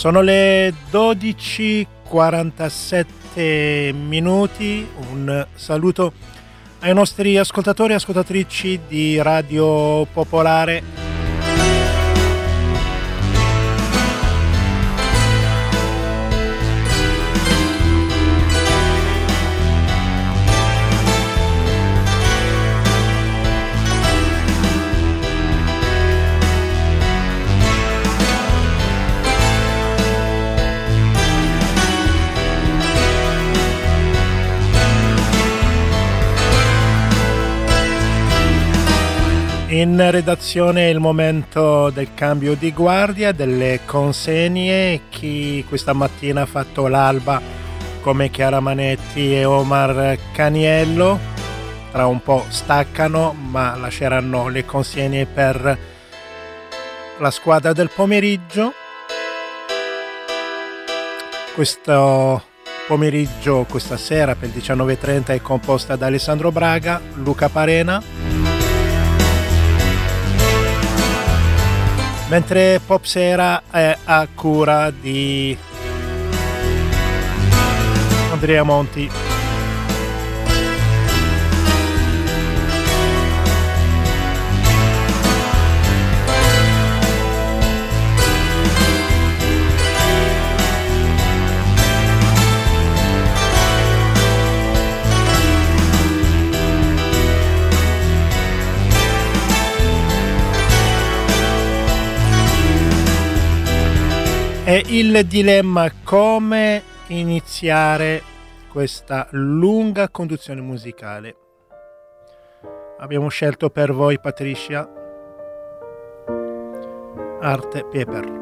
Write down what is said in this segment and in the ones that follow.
Sono le 12:47 minuti. Un saluto ai nostri ascoltatori e ascoltatrici di Radio Popolare. In redazione il momento del cambio di guardia, delle consegne. Chi questa mattina ha fatto l'alba come Chiara Manetti e Omar Caniello tra un po' staccano, ma lasceranno le consegne per la squadra del pomeriggio. Questo pomeriggio, questa sera per il 19:30 è composta da Alessandro Braga, Luca Parena, mentre Pop Sera è a cura di Andrea Monti. È il dilemma: come iniziare questa lunga conduzione musicale. Abbiamo scelto per voi, Patricia, Arte Pepper.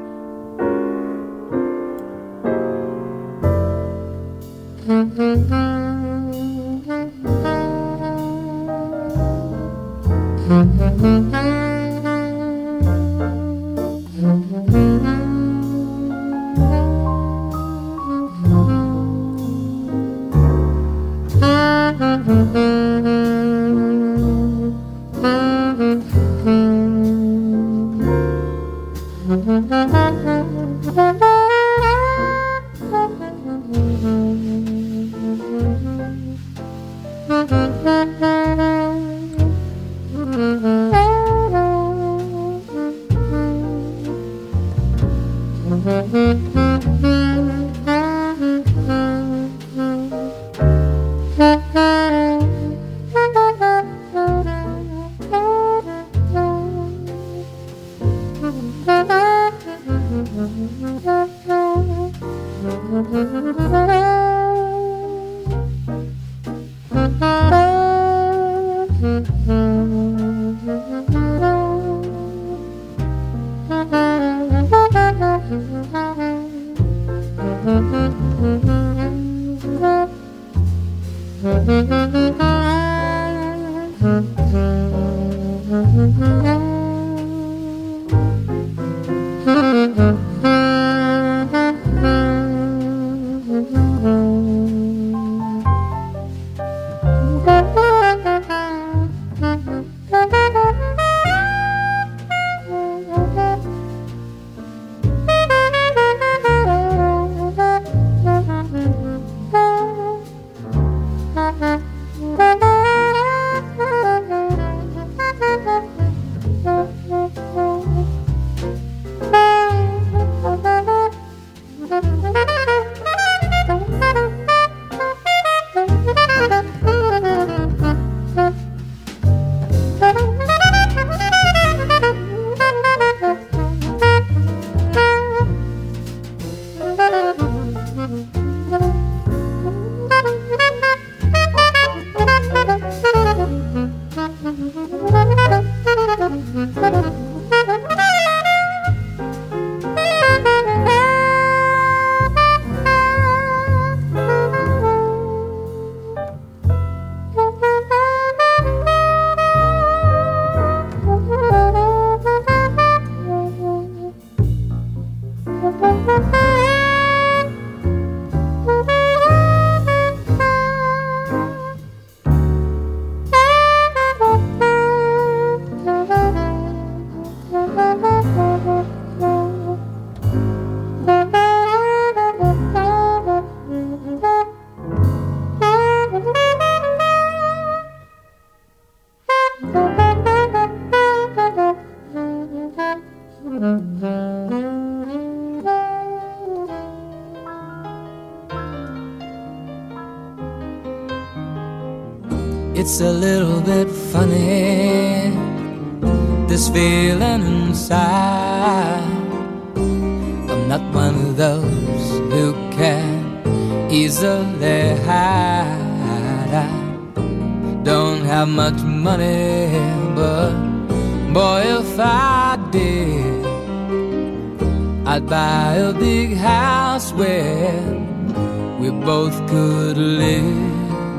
It's a little bit funny, this feeling inside. I'm not one of those who can easily hide. I don't have much money, but boy, if I did, I'd buy a big house where we both could live.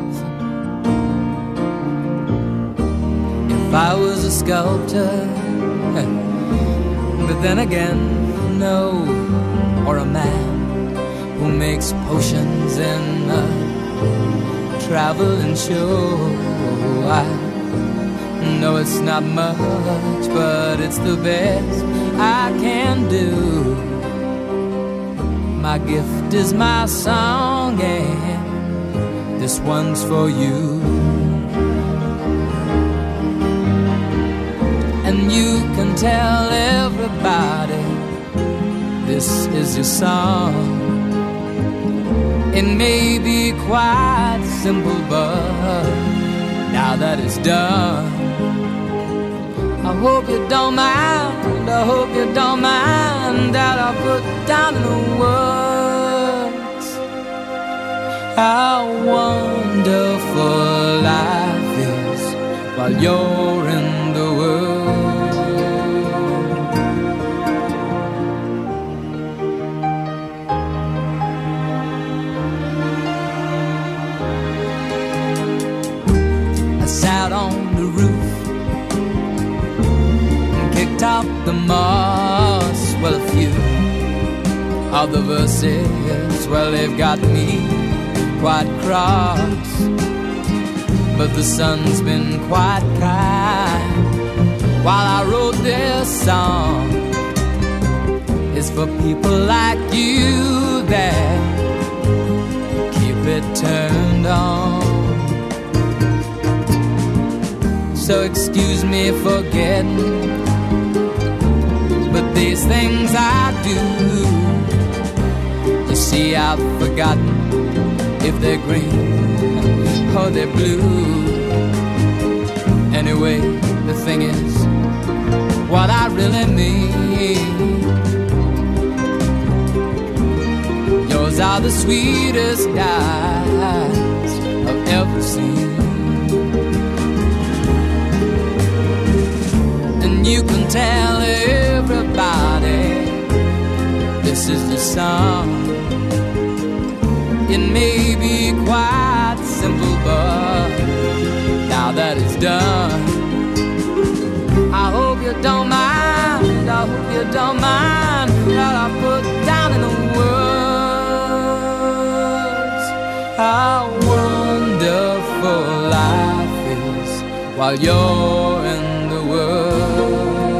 If I was a sculptor, but then again, no, or a man who makes potions in a traveling show. I know it's not much, but it's the best I can do. My gift is my song, and this one's for you. And you can tell everybody this is your song. It may be quite simple, but now that it's done, I hope you don't mind, I hope you don't mind that I put down in the words how wonderful life is while you're in the world. Sat on the roof and kicked out the moss. Well, a few of the verses, well, they've got me quite cross, but the sun's been quite kind while I wrote this song. It's for people like you that keep it turned on. So excuse me for getting, but these things I do, you see, I've forgotten if they're green or they're blue. Anyway, the thing is, what I really mean, yours are the sweetest eyes I've ever seen. You can tell everybody this is the song. It may be quite simple, but now that it's done, I hope you don't mind, I hope you don't mind that I put down in the words how wonderful life is while you're in the world.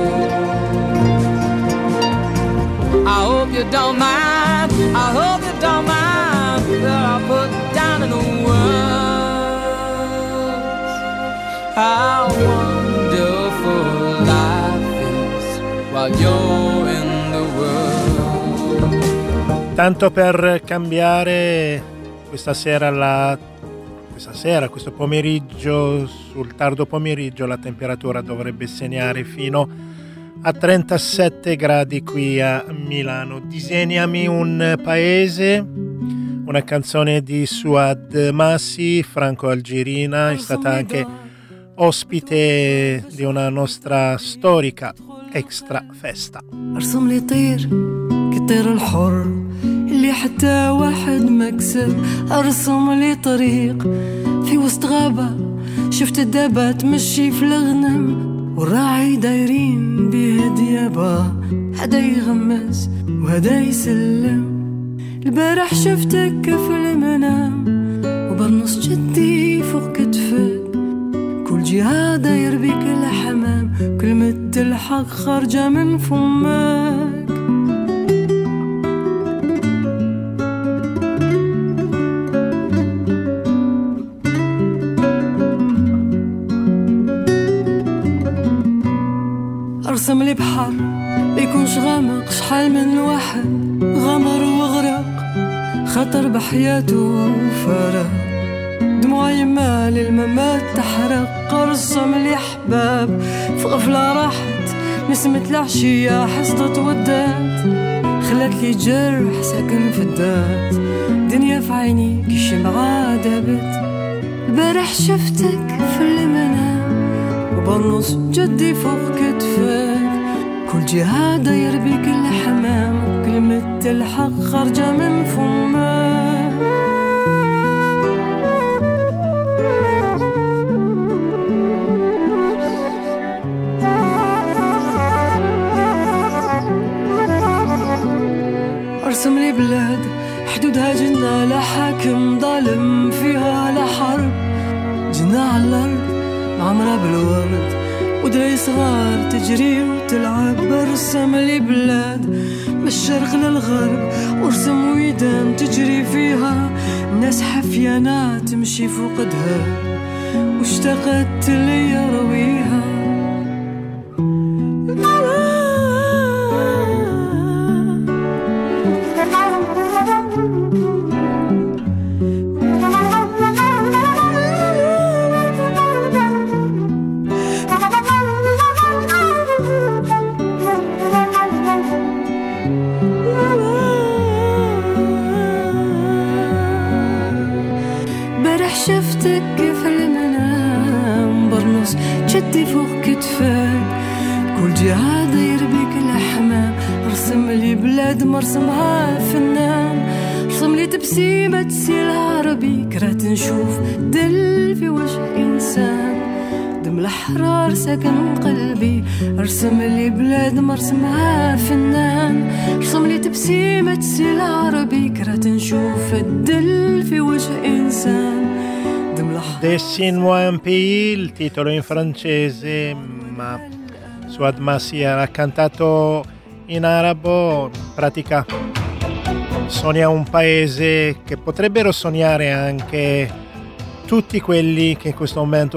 I hope you don't mind, I hope you don't mind that I put down in the words how wonderful life is while you're in the world. Tanto per cambiare, questo pomeriggio, sul tardo pomeriggio, la temperatura dovrebbe segnare fino a 37 gradi qui a Milano. Disegnami un paese, una canzone di Suad Massi, franco-algerina, è stata anche ospite di una nostra storica extra festa. ارسم لي طير كطير الحر اللي حتى واحد ما كسب. ارسم لي طريق في وسط غابة، شفت الدابة تمشي في الغنم والراعي دايرين بيه ديابة، هدا يغمس وهدا يسلم. البارح شفتك في المنام وبرنص جدي فوق كتفك، كل جهة داير بك الحمام، كلمة الحق خارجة من فمك. ارسم لي بحر بيكونش غامض غامق شحال من واحد غمر وغرق خطر بحياته وفرق دموع يمال الممات تحرق رسم لي حباب في غفلة راحت نسمة العشية حصدت ودات خلت لي جرح ساكن في الذات دنيا في عيني كي شمعة دابت البارح شفتك في المنام وبنص جدي فوق كتفك كل جهة داير بيك الحمام كلمة الحق خارجة من فمك ارسم لي بلاد حدودها جنة لا حاكم ظالم فيها لا حرب جنة على الارض معمرة بالورد ودري صغار تجري وتلعب ارسم لي بلاد من الشرق للغرب وارسم ويدان تجري فيها الناس حفيانة تمشي فوقدها واشتقت لي رويها شفتك في المنام برنص جدي فوق كتفك كل جهة داير بيك الحمام ارسم لي بلاد مرسمها فنان ارسم لي تبسيمة تسيل عربي كرهت نشوف دل في وجه إنسان دم الأحرار ساكن قلبي ارسم لي بلاد مرسمها فنان ارسم لي تبسيمة تسيل عربي كرهت نشوف الدل في وجه إنسان Dessine-moi un pays, il titolo in francese, ma Suad Massi era cantato in arabo, in pratica sogna un paese che potrebbero sognare anche tutti quelli che in questo momento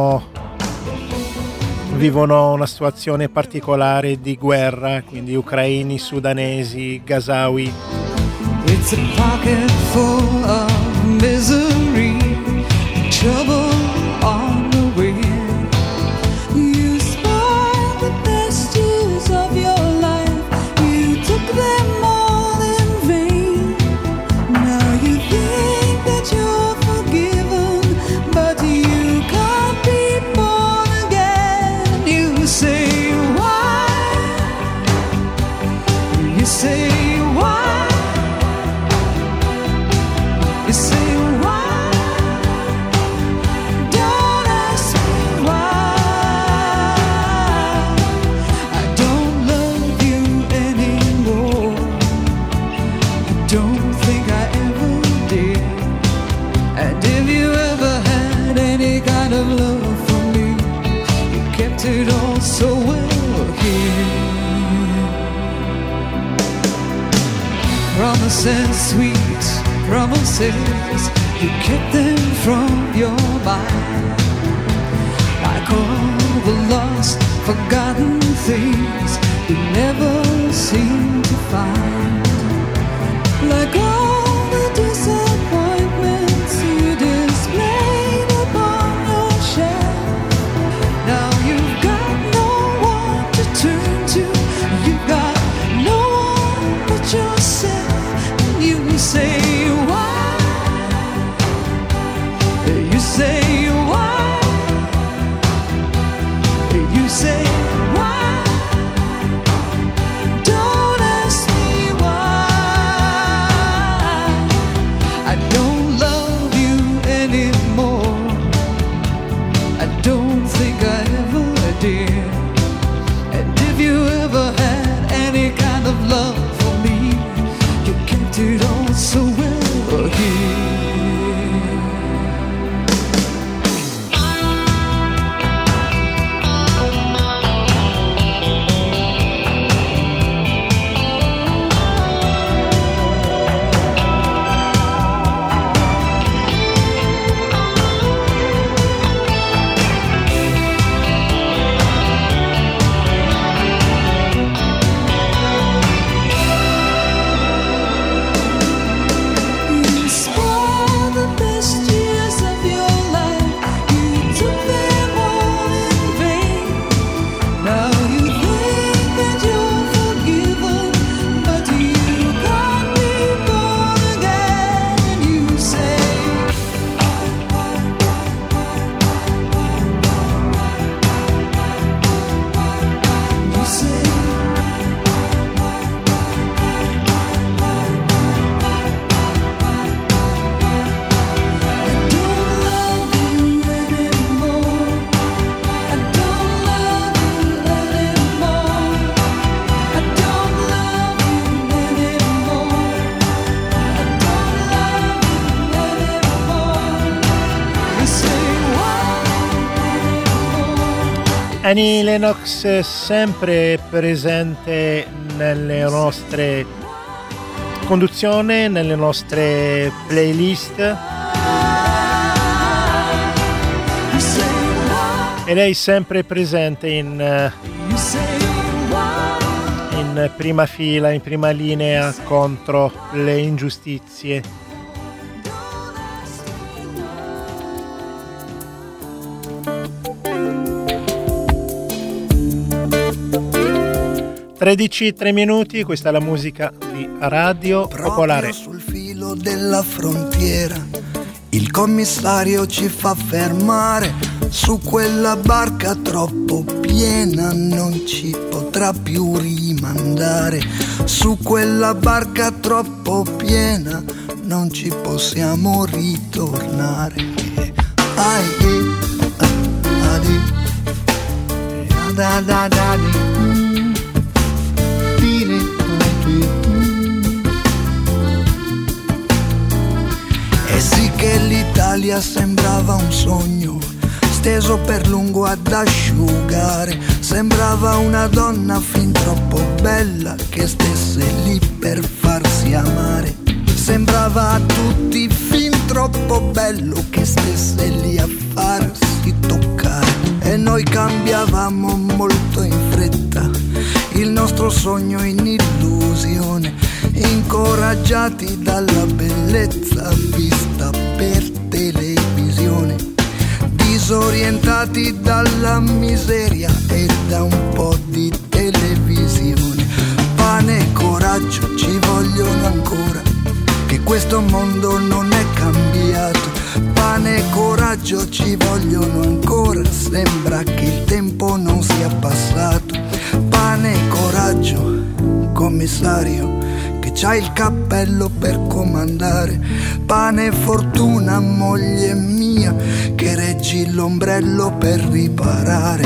vivono una situazione particolare di guerra, quindi ucraini, sudanesi, gazawi. It's a pocket full of misery, trouble on the way. You spoiled the best years of your life. You took them all in vain. Now you think that you're forgiven, but you can't be born again. You say why? You say why? You say why? It all so well here. Promises, sweet promises, you kept them from your mind. Like all the lost, forgotten things you never seem to find. Like all the disappointments you displayed upon your shelf. Now you've got no one to turn to. You've got no one but yourself. And you say why? You say why? You say why? Don't Annie Lennox è sempre presente nelle nostre conduzioni, nelle nostre playlist. E lei è sempre presente in prima fila, in prima linea contro le ingiustizie. 13:03, questa è la musica di Radio Popolare. Sul filo della frontiera il commissario ci fa fermare, su quella barca troppo piena non ci potrà più rimandare, su quella barca troppo piena non ci possiamo ritornare. E sì che l'Italia sembrava un sogno steso per lungo ad asciugare, sembrava una donna fin troppo bella che stesse lì per farsi amare, sembrava a tutti fin troppo bello che stesse lì a farsi toccare. E noi cambiavamo molto in fretta il nostro sogno in illusione, incoraggiati dalla bellezza vista per televisione, disorientati dalla miseria e da un po' di televisione. Pane e coraggio ci vogliono ancora, che questo mondo non è cambiato. Pane e coraggio ci vogliono ancora, sembra che il tempo non sia passato. Pane e coraggio, commissario, che c'hai il cappello per comandare. Pane e fortuna, moglie mia, che reggi l'ombrello per riparare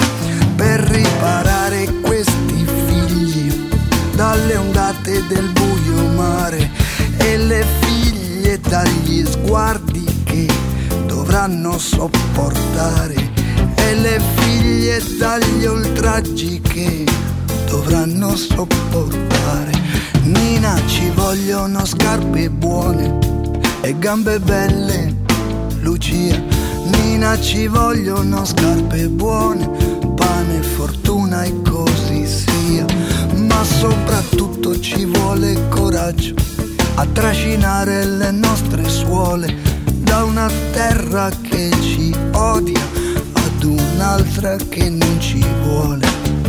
questi figli dalle ondate del buio mare, e le figlie dagli sguardi che dovranno sopportare, e le figlie dagli oltraggi che dovranno sopportare. Nina, ci vogliono scarpe buone e gambe belle, Lucia. Nina, ci vogliono scarpe buone, pane e fortuna e così sia. Ma soprattutto ci vuole coraggio a trascinare le nostre suole da una terra che ci odia ad un'altra che non ci vuole.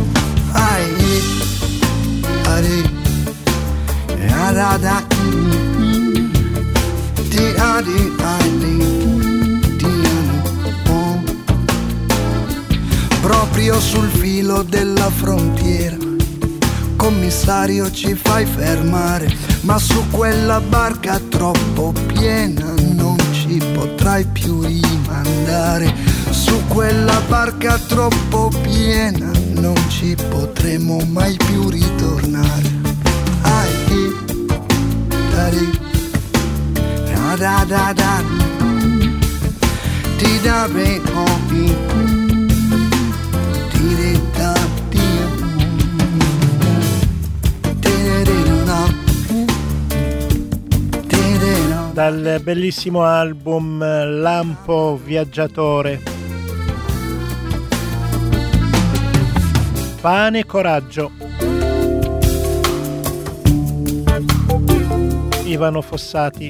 Proprio sul filo della frontiera, commissario, ci fai fermare, ma su quella barca troppo piena non ci potrai più rimandare. Su quella barca troppo piena non ci potremo mai più ritornare. Dal bellissimo album Lampo Viaggiatore, Pane e coraggio, Ivano Fossati.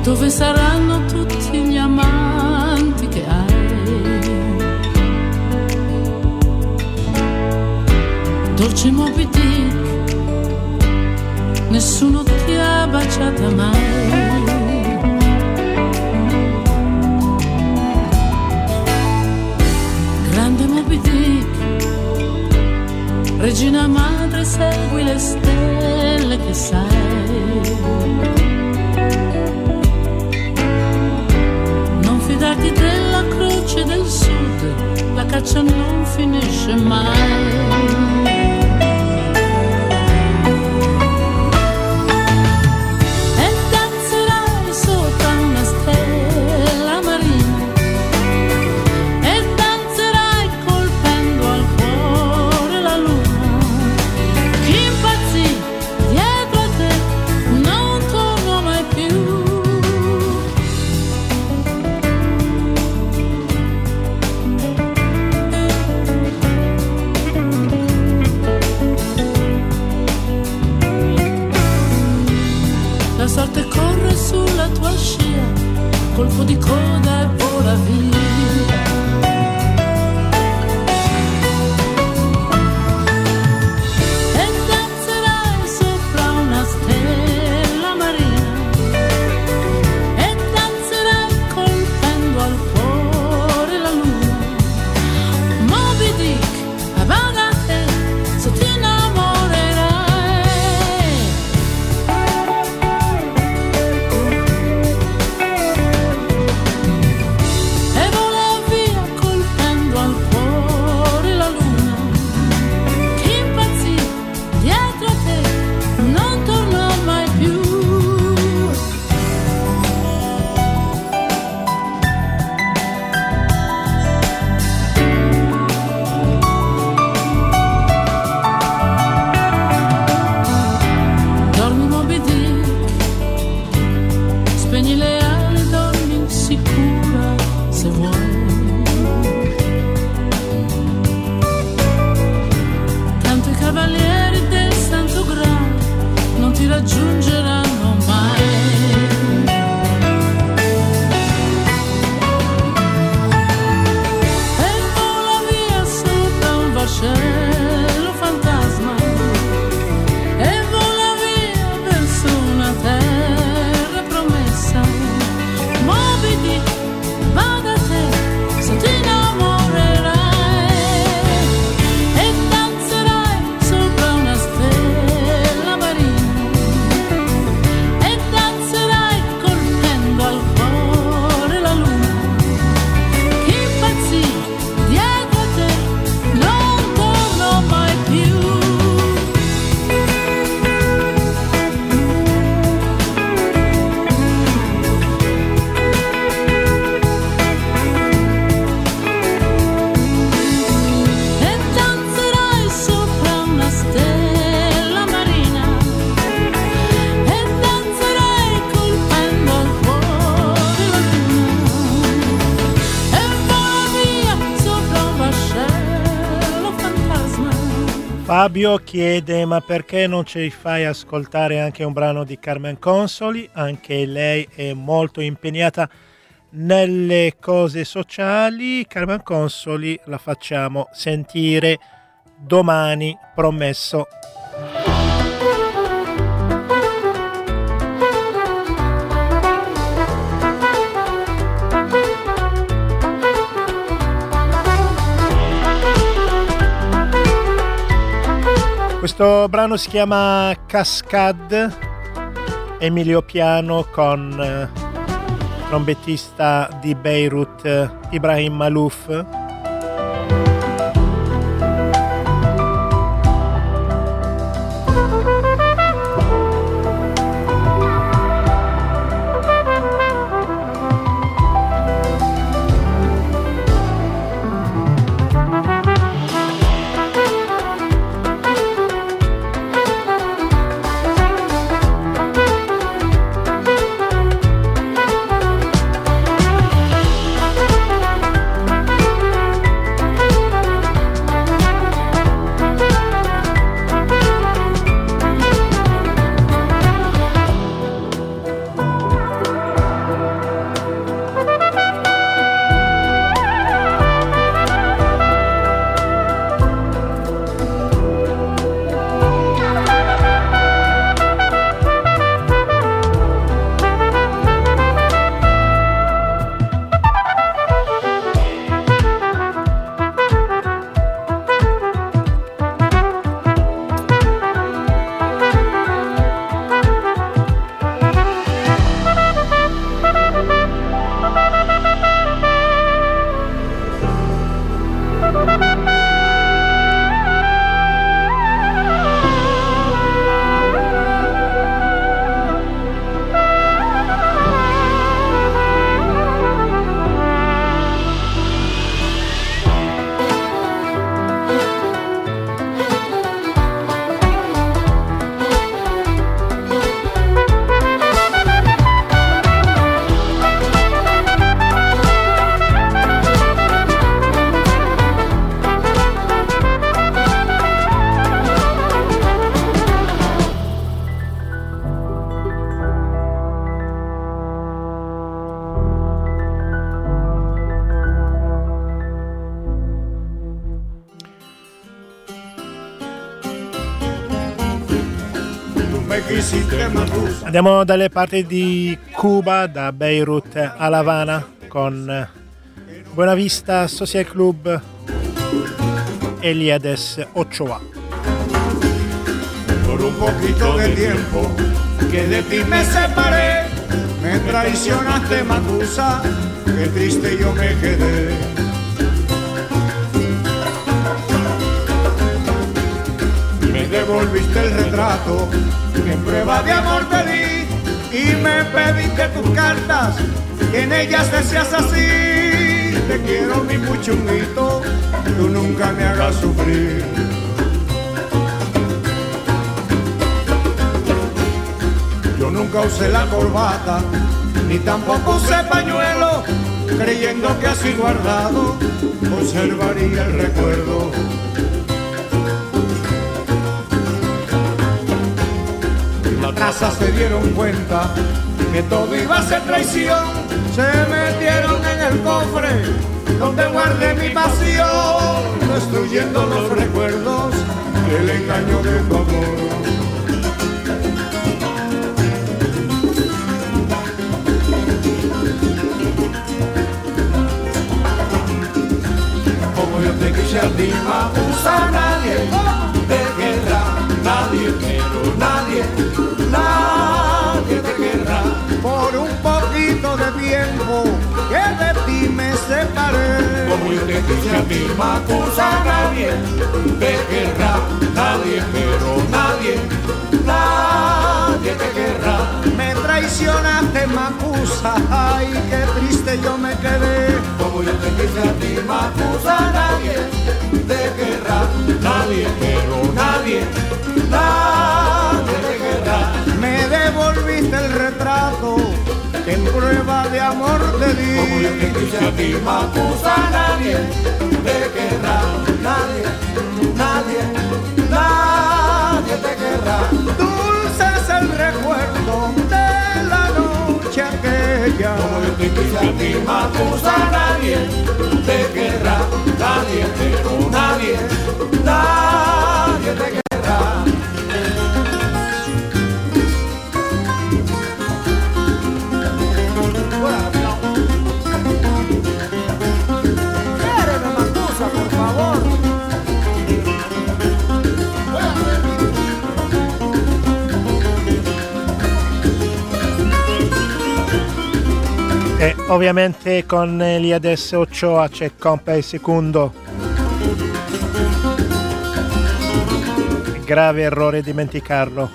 Dove saranno tutti gli amanti che hai? Dolce Moby Dick, nessuno ti ha baciata mai. Grande Moby Dick, regina madre, segui le stelle che sai. Non fidarti della croce del sud, la caccia non finisce mai. Colpo di coda e vola via. E danzerai sopra una stella marina. E danzerai colpendo al cuore la luna. Moby Dick, vada a te, se ti innamorerai. Raggiungeranno mai. E vola via sopra un vascello fantasma. E vola via verso una terra promessa. Moby Dick, vada a te, se ti innamorerai. E danzerai sopra una stella marina. Fabio chiede: ma perché non ci fai ascoltare anche un brano di Carmen Consoli? Anche lei è molto impegnata nelle cose sociali. Carmen Consoli la facciamo sentire domani, promesso. Questo brano si chiama Cascade, Emilio Piano con trombettista di Beirut Ibrahim Malouf. quisiste, Matusa. Andiamo dalle parti di Cuba, da Beirut a La Habana, con Buenavista Social Club, Eliades Ochoa. Por un poquito de tiempo que de ti me separé, me traicionaste, Matusa, qué triste yo me quedé. Me devolviste el retrato que en prueba de amor te di y me pediste tus cartas y en ellas decías así: te quiero mi puchunguito, tú nunca me hagas sufrir. Yo nunca usé la corbata, ni tampoco usé pañuelo, creyendo que así guardado conservaría el recuerdo. Las trazas se dieron cuenta que todo iba a ser traición, se metieron en el cofre donde guardé mi pasión, destruyendo los recuerdos del engaño de tu amor. Yo te quise a ti, Matusa, nadie te querrá, nadie, pero nadie, nadie te querrá. Por un poquito de tiempo que de ti me separé. Como yo te quise a ti, Matusa, nadie te querrá, nadie, pero nadie, nadie te querrá. Me traicionaste, Matusa, ay, qué triste yo me quedé. Como yo te quise a ti, Matusa, nadie te querrá, nadie, pero nadie, nadie te querrá. Me devolviste el retrato que en prueba de amor te di. Como yo te quise a ti, Matusa, nadie te querrá, nadie, nadie, nadie te querrá. Dulce es el recuerdo de la noche aquella. Como yo te quise a ti, Matusa, nadie te querrá, nadie, pero nadie, nadie te querrá. Quéreme, Matusa, por favor. E ovviamente con Eliades Ochoa c'è Compa il Secondo. Grave errore dimenticarlo.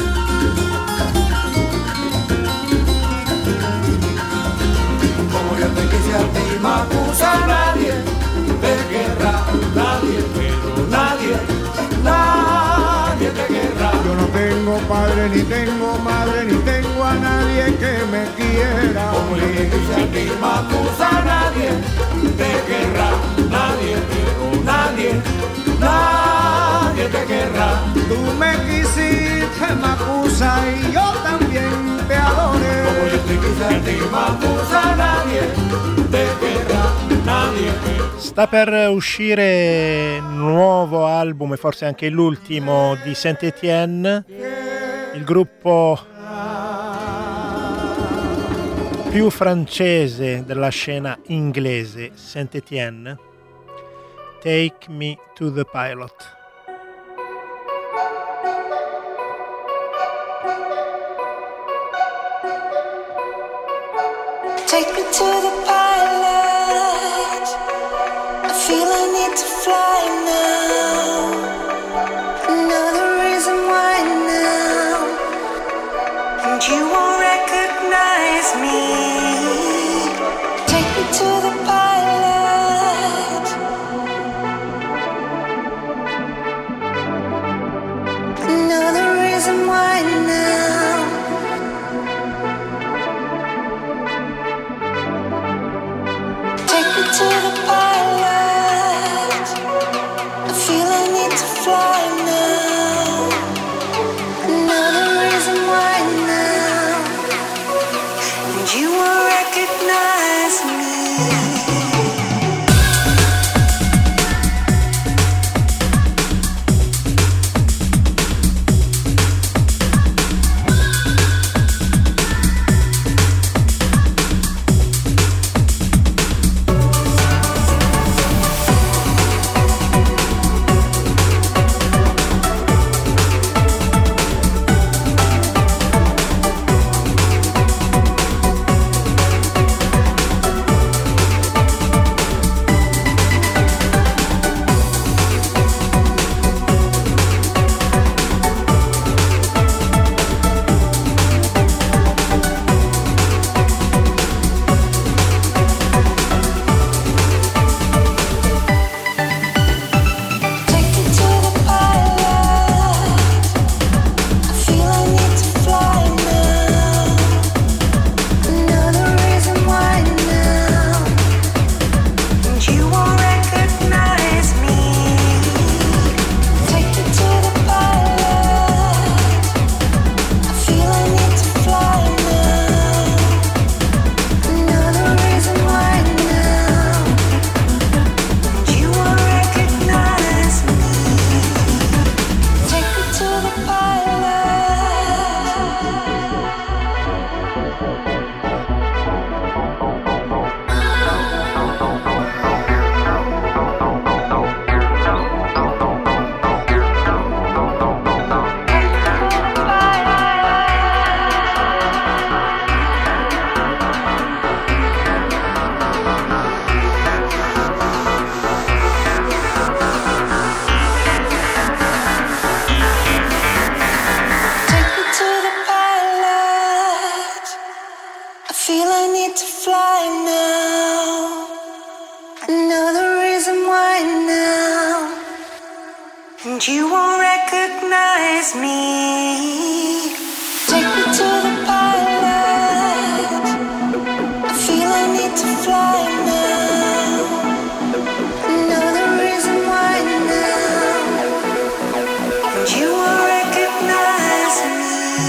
Como yo te quise a ti, Matusa, nadie te querrá, nadie, pero nadie, nadie te querrá. Yo no tengo padre, ni tengo madre, ni tengo a nadie que me quiera. Como yo te quise a ti, Matusa, nadie te querrá, nadie, pero nadie, nadie te querrá. Tú me quisiste, Matusa, y yo también te adoré. Como yo te quise a ti, Matusa, nadie te querrá, nadie. Sta per uscire nuovo album e forse anche l'ultimo di Saint-Étienne, il gruppo più francese della scena inglese, Saint-Étienne. Take Me to the Pilot. Take me to the pilot. I feel I need to fly now. Know the reason why now. And you won't recognize me. Take me to the pilot. Know the reason why now. Take me to the pilot. I feel I need to fly now. Know the reason why now. And you will recognize me. to fly now. I know the reason why now. And you won't recognize me. Take me to the pilot. I feel I need to fly now. I know the reason why now. And you won't recognize me.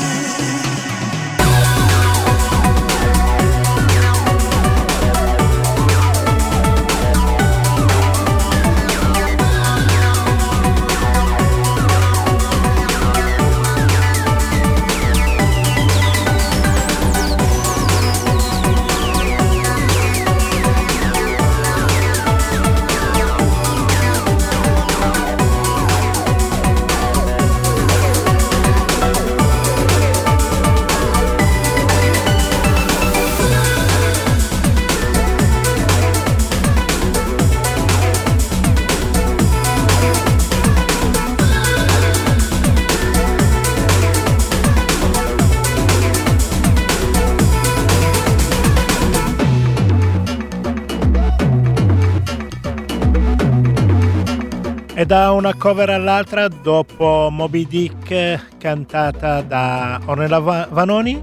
E da una cover all'altra, dopo Moby Dick cantata da Ornella Vanoni,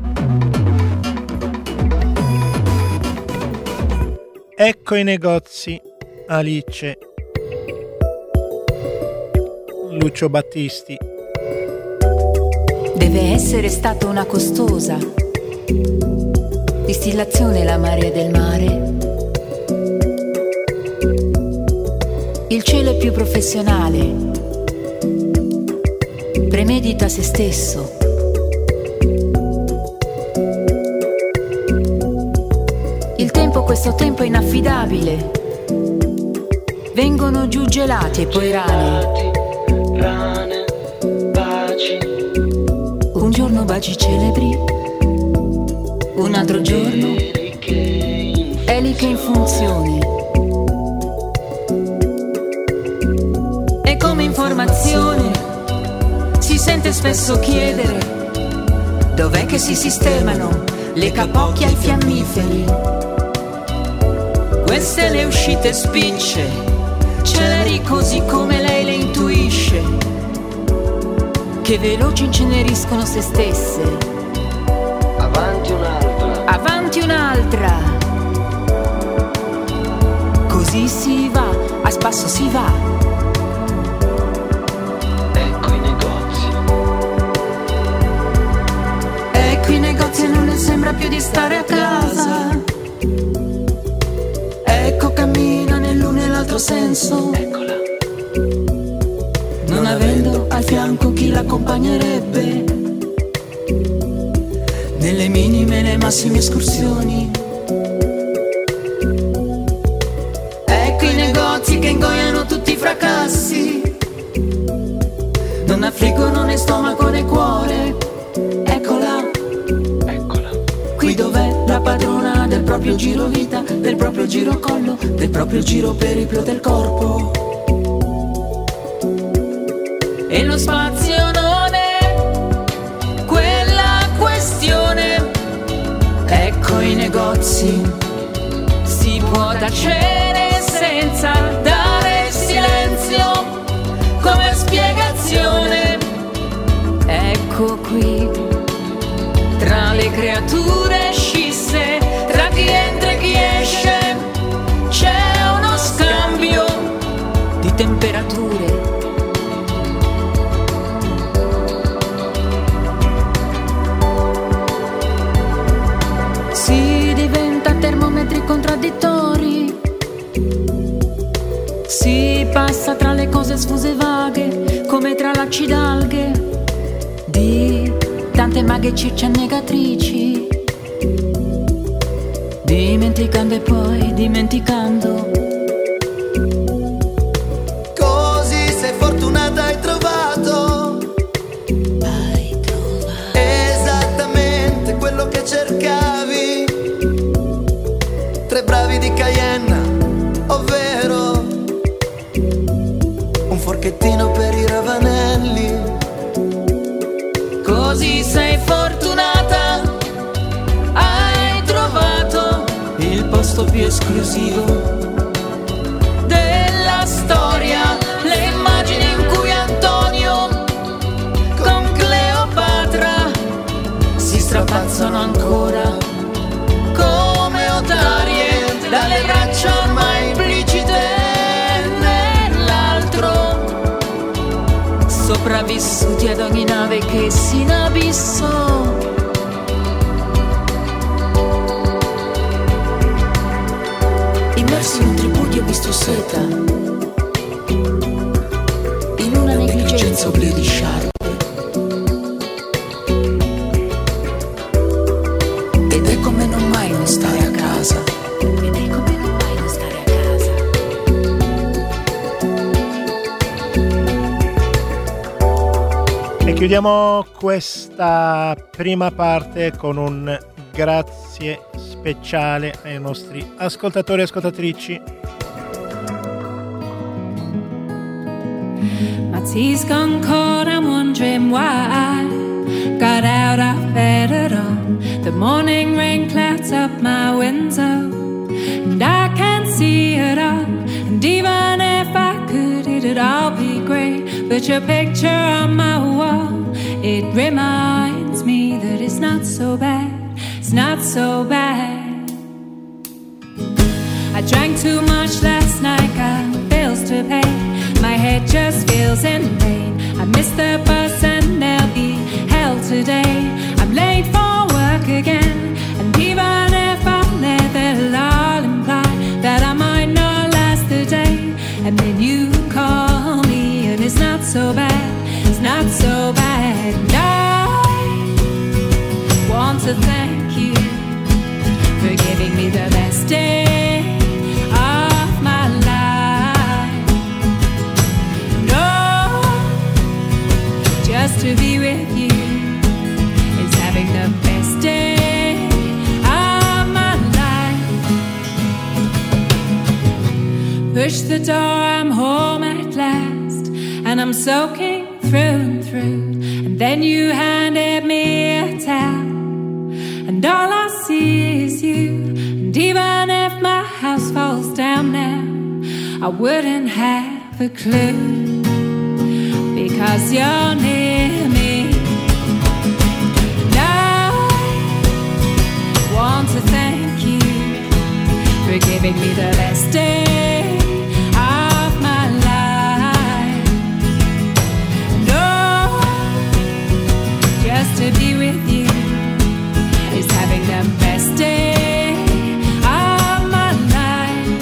ecco i negozi, Alice, Lucio Battisti. Deve essere stata una costosa distillazione la marea del mare. Il cielo è più professionale, premedita se stesso. Il tempo, questo tempo è inaffidabile. Vengono giù gelati e poi rane, baci. Un giorno baci celebri, un altro giorno eliche in funzione. Come informazione si sente spesso chiedere dov'è che si sistemano le capocchie ai fiammiferi. Queste le uscite spicce, celeri così come lei le intuisce, che veloci inceneriscono se stesse. Avanti un'altra, avanti un'altra. Così si va, a spasso si va. I negozi non le sembra più di stare a casa. Ecco cammina nell'uno e l'altro senso. Eccola. Non avendo al fianco chi l'accompagnerebbe nelle minime e le massime escursioni. Ecco i negozi che ingoiano tutti i fracassi. Non affliggono né stomaco né cuore. Eccola. Qui dov'è la padrona del proprio giro vita, del proprio giro collo, del proprio giro periplo del corpo. E lo spazio non è quella questione. Ecco i negozi, si può tacere senza dare silenzio come spiegazione. Ecco qui, tra le creature scisse, tra chi entra e chi esce, c'è uno scambio di temperature. Si diventa termometri contraddittori, si passa tra le cose sfuse e vaghe, come tra lacci d'alghe, di tante maghe cicce negatrici, dimenticando e poi dimenticando. Così sei fortunata, hai trovato esattamente quello che cercavi. 3 bravi di Cayenne, ovvero un forchettino per i ravanelli. Così sei fortunata, hai trovato posto più esclusivo della storia. Le immagini in cui Antonio con Cleopatra si strapazzano ancora come otarie dalle braccia ormai implicite nell'altro, sopravvissuti ad ogni nave che si in abisso. Immersi in un tripudio visto seta, in una negligenza oblio di sciarpe, ed è come non mai non stare a casa. Ed è come non mai non stare a casa. E chiudiamo questa prima parte con un grazie speciale ai nostri ascoltatori e ascoltatrici. My tea's gone cold, I'm wondering why. Got out, I fed it all. The morning rain clouds up my window, and I can't see it all. And even if I could, it'd all be great. But your picture on my wall, it reminds me that it's not so bad. It's not so bad. I drank too much last night, got bills to pay. My head just feels in pain. I missed the bus and there'll be hell today. I'm late for work again, and even if I'm there, they'll all imply that I might not last the day. And then you call me and it's not so bad. It's not so bad. And I want to thank you for giving me the best day of my life. No, just to be with you is having the best day of my life. Push the door, I'm home at last, and I'm soaking through and through. And then you handed me a towel, and all I see is you. And even if my house falls down now, I wouldn't have a clue, because you're near me. And I want to thank you for giving me the best day of my life. No, just to be with you is having the best day of my life.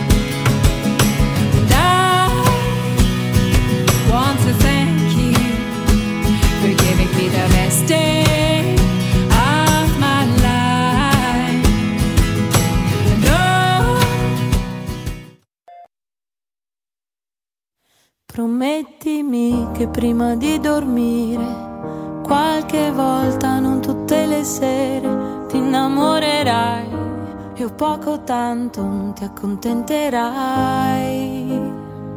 And I want to thank you for giving me the best day of my life. And oh, promettimi che prima di dormire, qualche volta, non tutte le sere, ti innamorerai e o poco o tanto non ti accontenterai.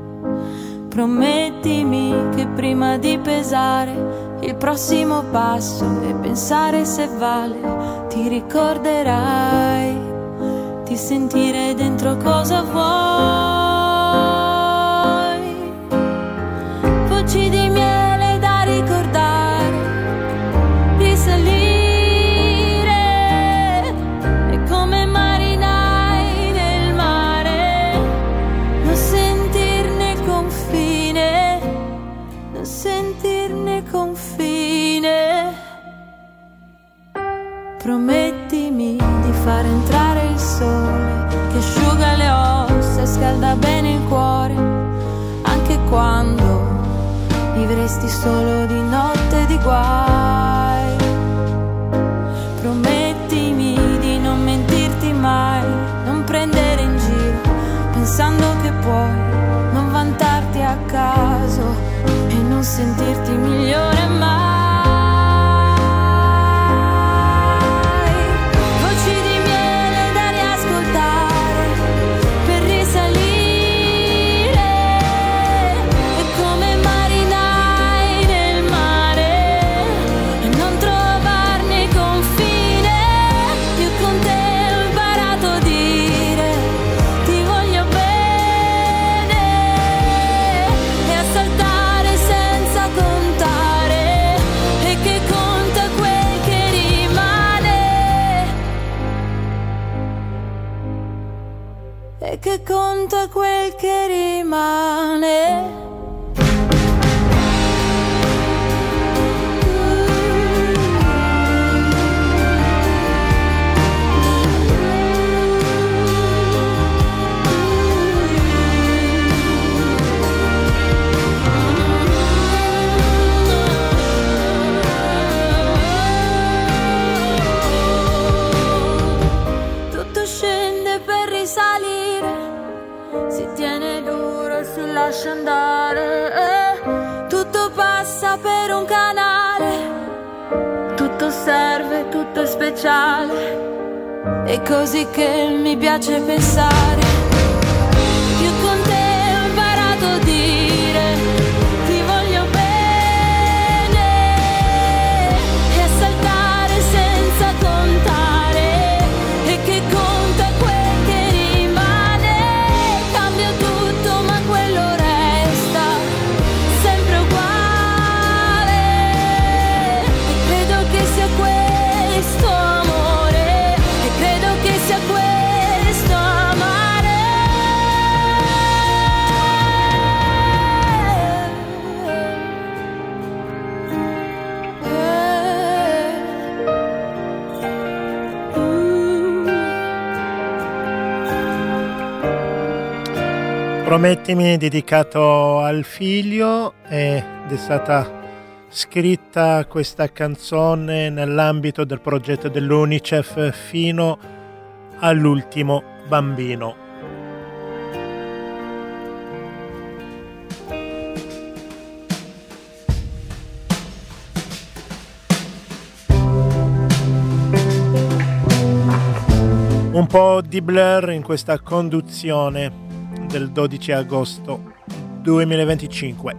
Promettimi che prima di pesare il prossimo passo e pensare se vale, ti ricorderai di sentire dentro cosa vuoi. Voci di miele da ricordare, risalire, e come marinai nel mare, non sentirne confine, non sentirne confine. Promettimi di far entrare il sole che asciuga le ossa e scalda bene il cuore, anche quando vivresti solo di notte di guai. Promettimi di non mentirti mai, non prendere in giro pensando che puoi non vantarti a caso e non sentirti migliore mai. Voci di miele da riascoltare per risalire, e come marinai nel mare e non trovarne confine. Io con te ho imparato a dire e che conta quel che rimane. Lascia andare, tutto passa per un canale, tutto serve, tutto è speciale, è così che mi piace pensare. Io con te ho imparato a dire ti voglio bene e a saltare senza contare, e che conta quel che rimane. Cambia tutto ma quello Promettimi, dedicato al figlio, ed è stata scritta questa canzone nell'ambito del progetto dell'UNICEF fino all'ultimo bambino. Un po' di Blur in questa conduzione del 12 agosto 2025.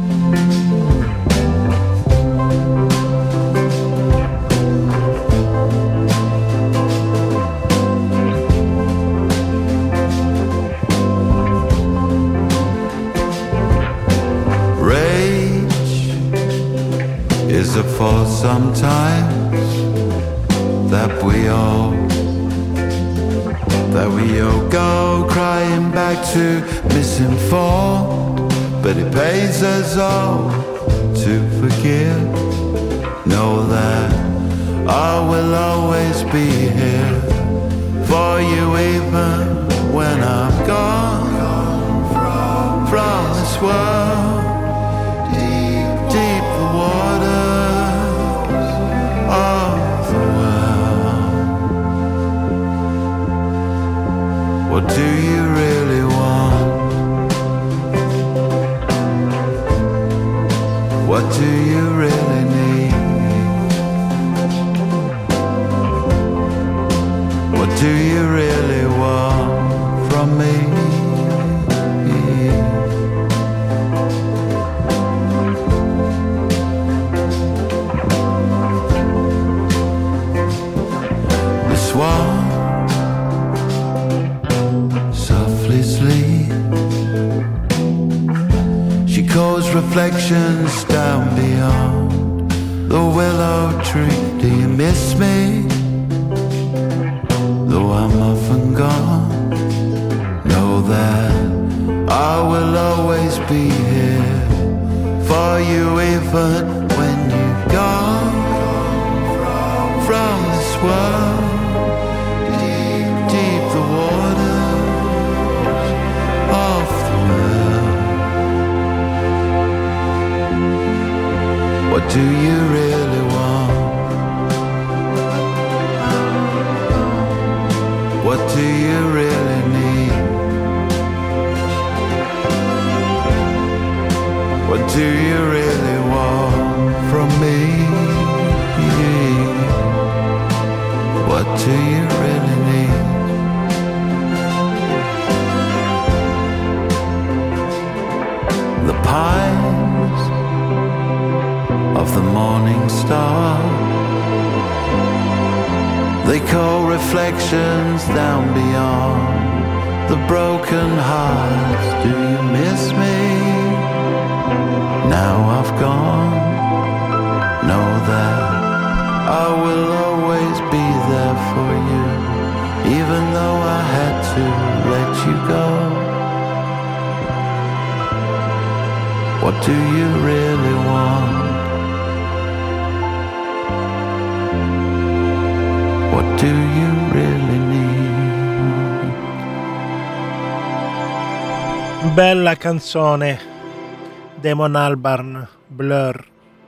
Rage is a fault sometimes that we all go crying back to misinformed, but it pays us all to forgive. Know that I will always be here for you even when I'm gone from this world. Deep the waters of the world. What do you really want? What do you really need? What do you really want from me? This one softly sleep. She calls reflections down beyond the willow tree. Do you miss me? Though I'm often gone, know that I will always be here for you even when you've gone from this world. Deep the waters of the world. What do you really want? What do you really need? What do you really want from me? What do you really need? The pines of the morning star, they call reflections down beyond the broken hearts. Do you miss me? Now I've gone. Know that I will always be there for you, even though I had to let you go? What do you really want? What do you really need? Bella canzone, Damon Albarn, Blur.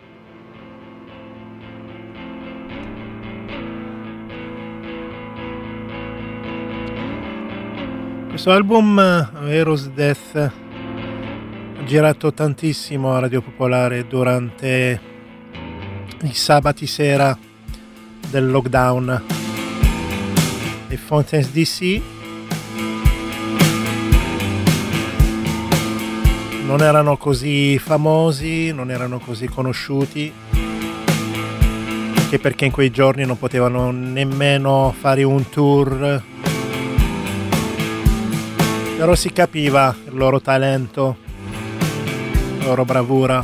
Questo album, Heroes Death, ha girato tantissimo a Radio Popolare durante i sabati sera del lockdown. I Fountains DC non erano così famosi, non erano così conosciuti, anche perché in quei giorni non potevano nemmeno fare un tour. Però si capiva il loro talento, la loro bravura.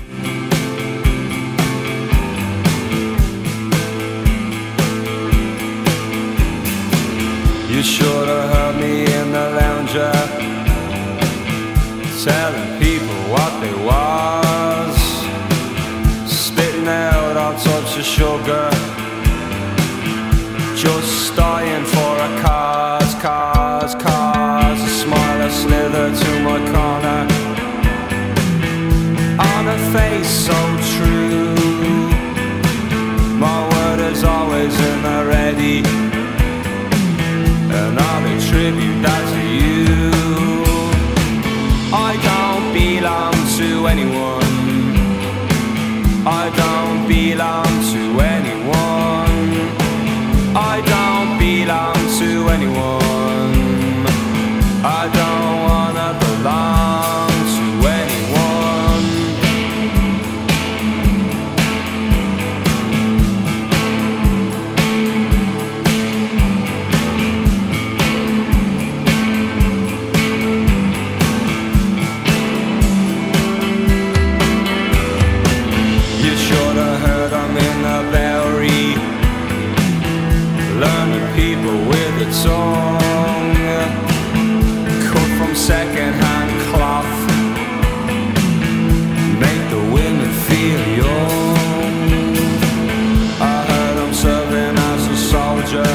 You should have heard me in the lounger, telling people what they was, spitting out all types of sugar, just dying for a cause, a smile that slither to my corner, on a face so true, my word is always in the ready, and I'll attribute that to you. I don't belong to anyone, I don't belong to anyone, I don't belong to anyone, I don't wanna belong to anyone. You should have heard I'm in the Bowery, learning people with a tongue, cut from second-hand cloth, make the women feel young. I heard I'm serving as a soldier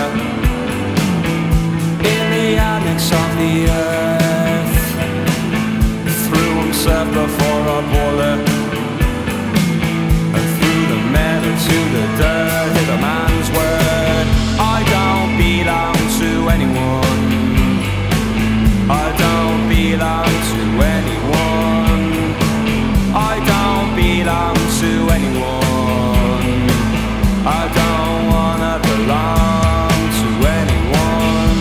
in the annex of the earth, threw himself before a bullet, and threw the metal to the dirt. Hit a man's word, I don't belong to anyone, I don't belong to anyone, I don't belong to anyone, I don't wanna belong to anyone.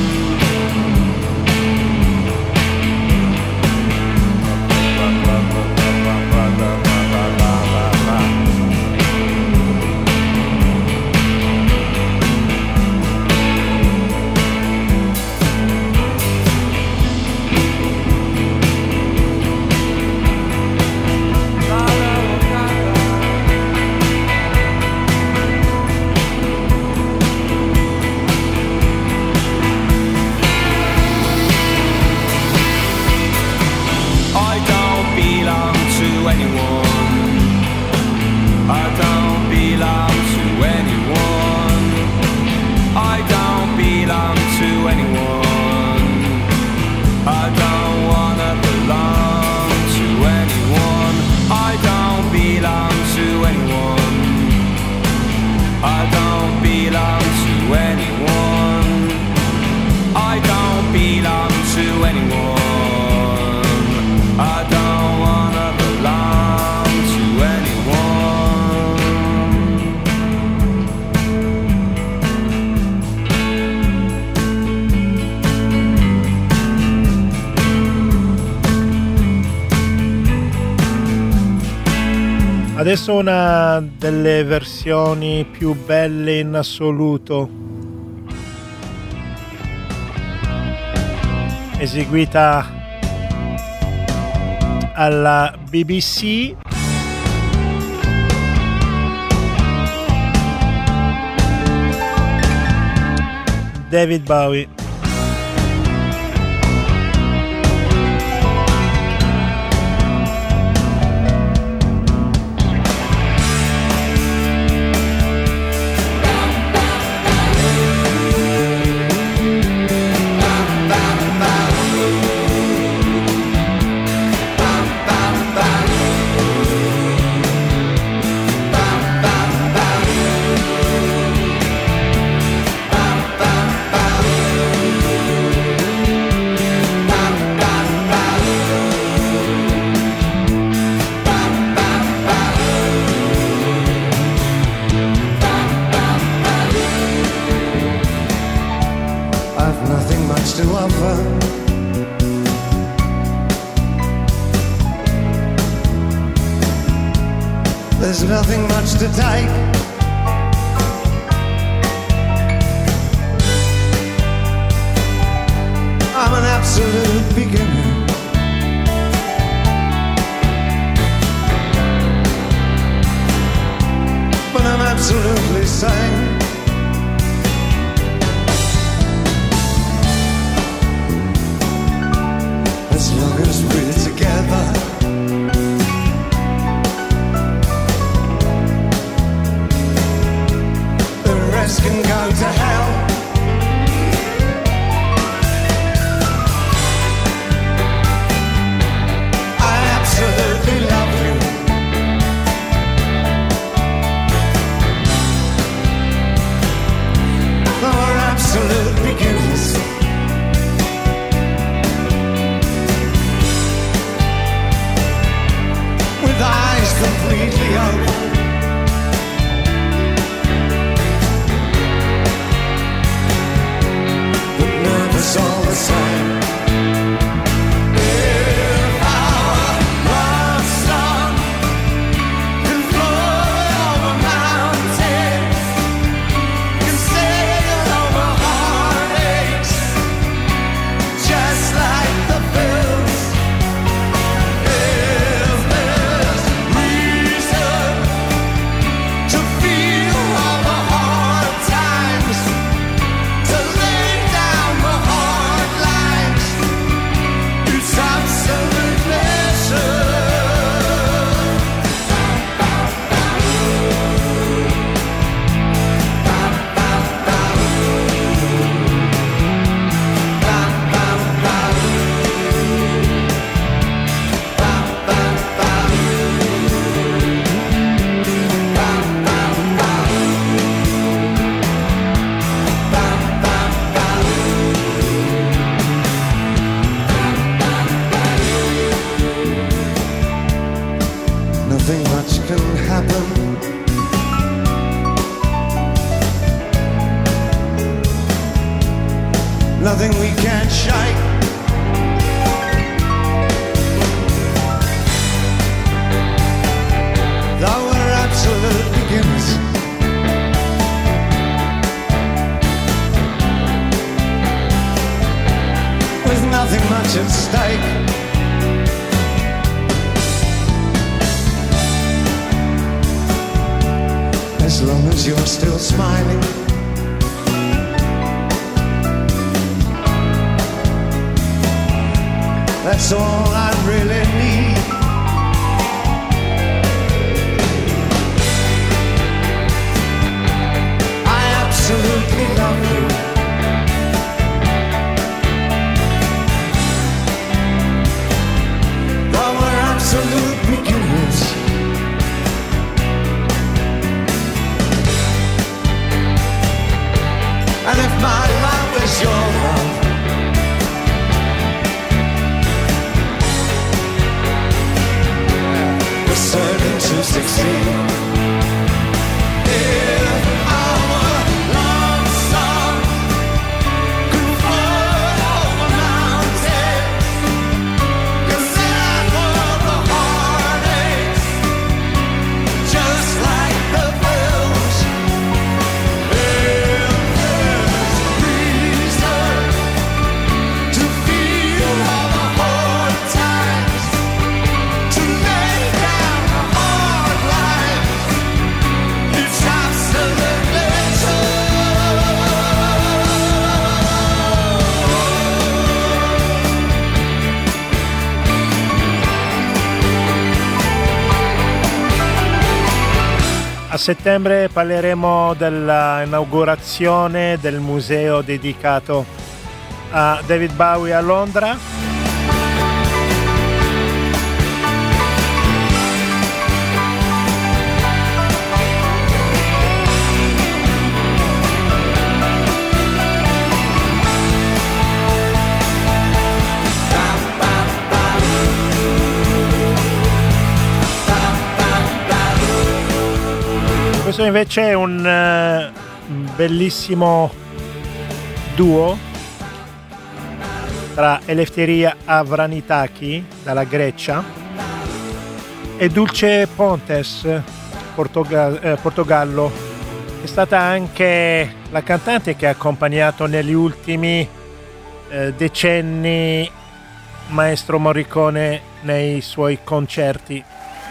Adesso una delle versioni più belle in assoluto, eseguita alla BBC. David Bowie. done. There's nothing much to take. I'm an absolute beginner. But I'm absolutely sane. As long as we're together, the rest can go to hell. I absolutely love you. We're absolute beginners. With eyes completely open. But nervous all the same. If our love song can fly over mountains, can sail over heartaches, just like the films. If there's reason to feel all the hard times, to lay down the hard lines, it's absolute pleasure. Nothing much can happen. Nothing we can't shake. Though we're absolute beginners. With nothing much at stake. As long as you're still smiling, that's all I really need. I absolutely love you. Though we're absolute beginners. And if my love is your love, we're certain to succeed. If our love song could fly over mountains, could set all the heartaches, just like the films. If there's reason to feel all the hard times, to lay down the hard lines, it's absolutely true. A settembre parleremo dell'inaugurazione del museo dedicato a David Bowie a Londra. Questo invece è un bellissimo duo tra Eleftheria Avranitaki dalla Grecia e Dulce Pontes, Portogallo. È stata anche la cantante che ha accompagnato negli ultimi decenni Maestro Morricone nei suoi concerti.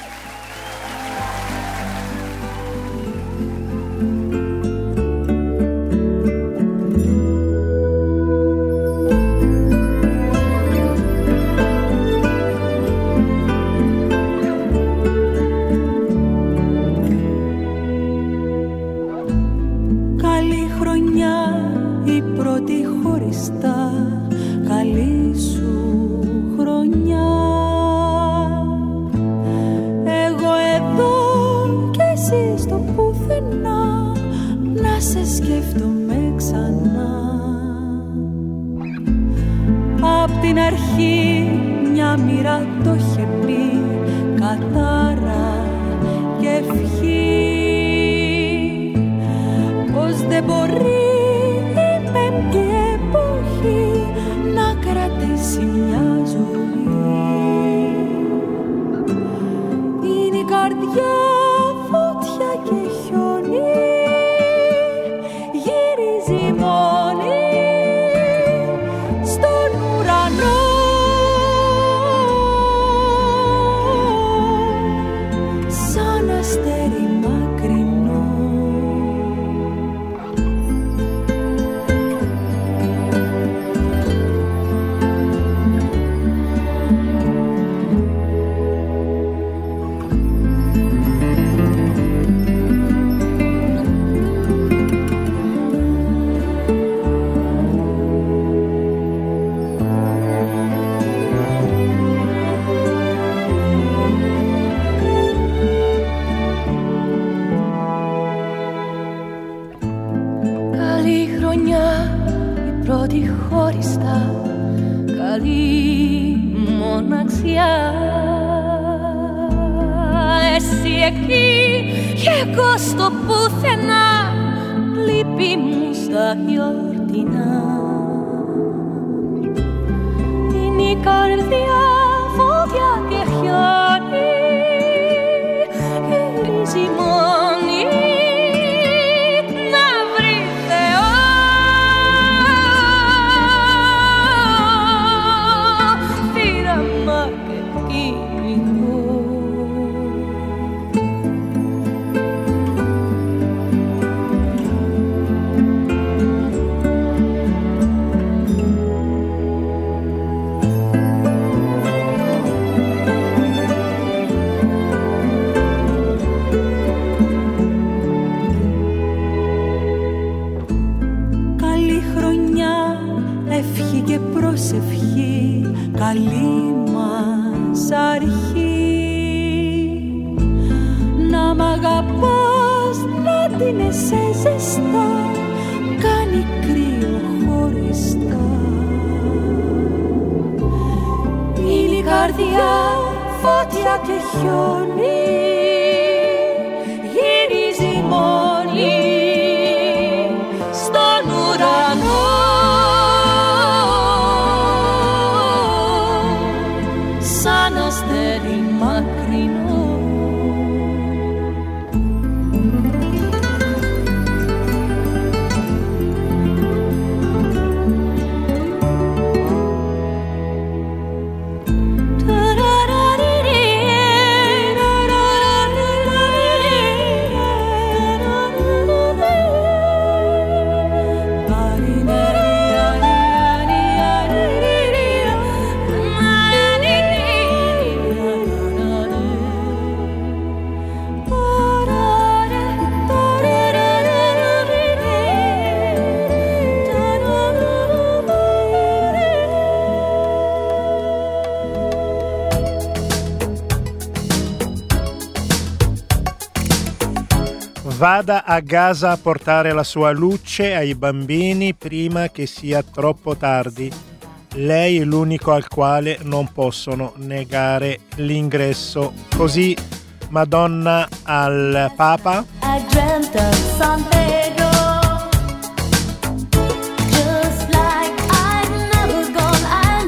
Vada a Gaza a portare la sua luce ai bambini prima che sia troppo tardi. Lei è l'unico al quale non possono negare l'ingresso. Così Madonna al Papa. I dreamt of San Pedro, just like I've never gone. I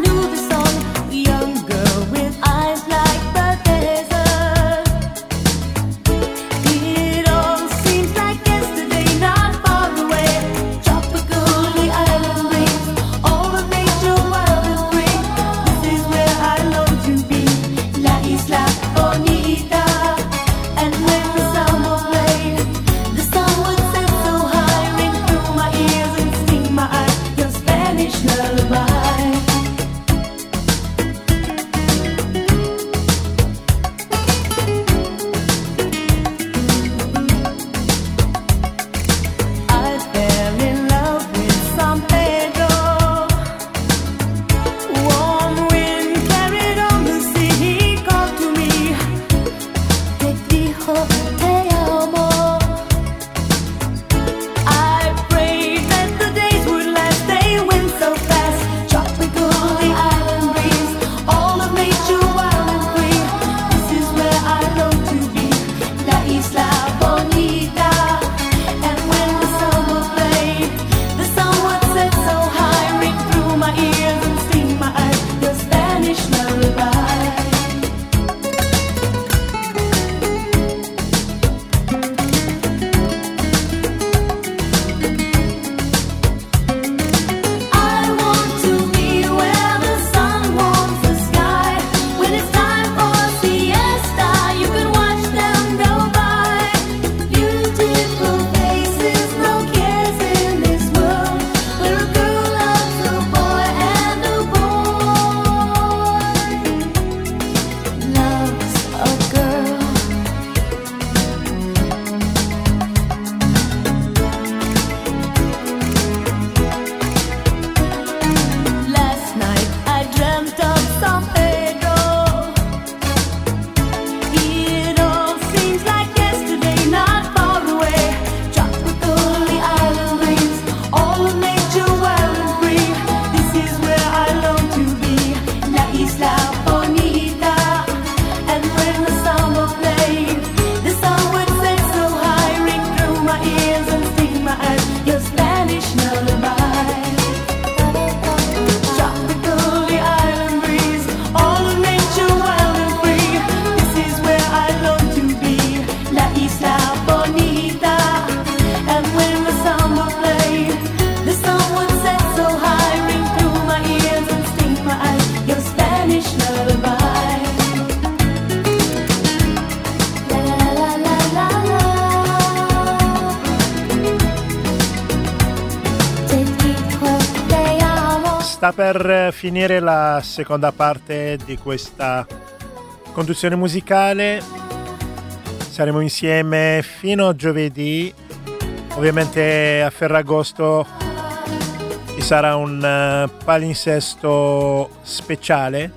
Sta per finire la seconda parte di questa conduzione musicale. Saremo insieme fino a giovedì. Ovviamente a Ferragosto ci sarà un palinsesto speciale.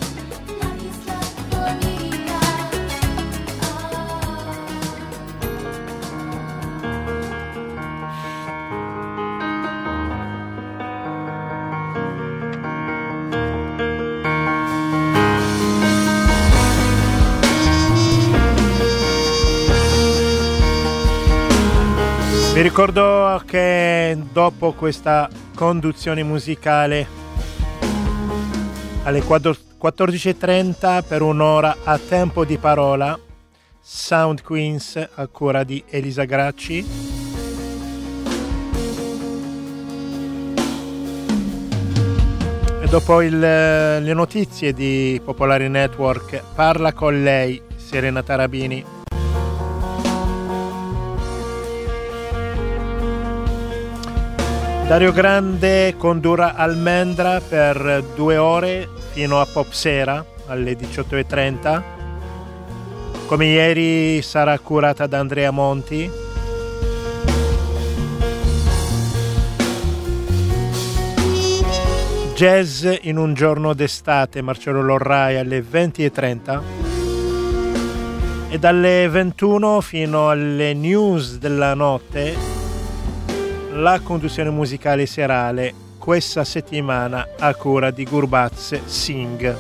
Vi ricordo che dopo questa conduzione musicale alle 14.30 per un'ora a tempo di parola Sound Queens a cura di Elisa Gracci. E dopo le notizie di Popolare Network parla con lei Serena Tarabini. Dario Grande condurrà Almendra per 2 ore fino a Popsera alle 18.30. Come ieri sarà curata da Andrea Monti. Jazz in un giorno d'estate, Marcello Lorrai alle 20.30. E dalle 21 fino alle news della notte la conduzione musicale serale questa settimana a cura di Gurbaz Singh.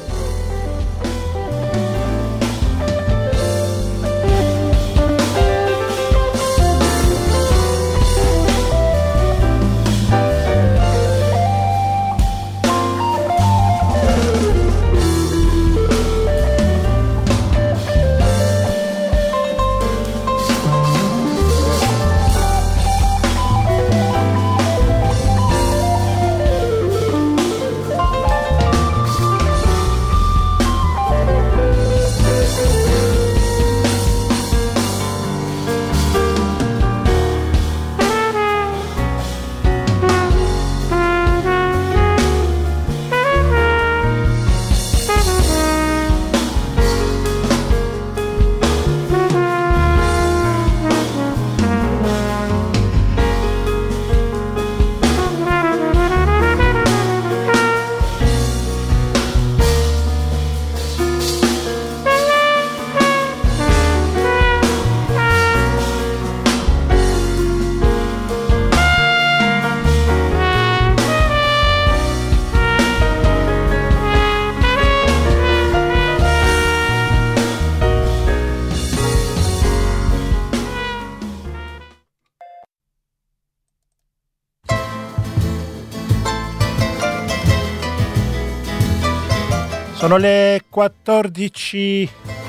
Sono le 14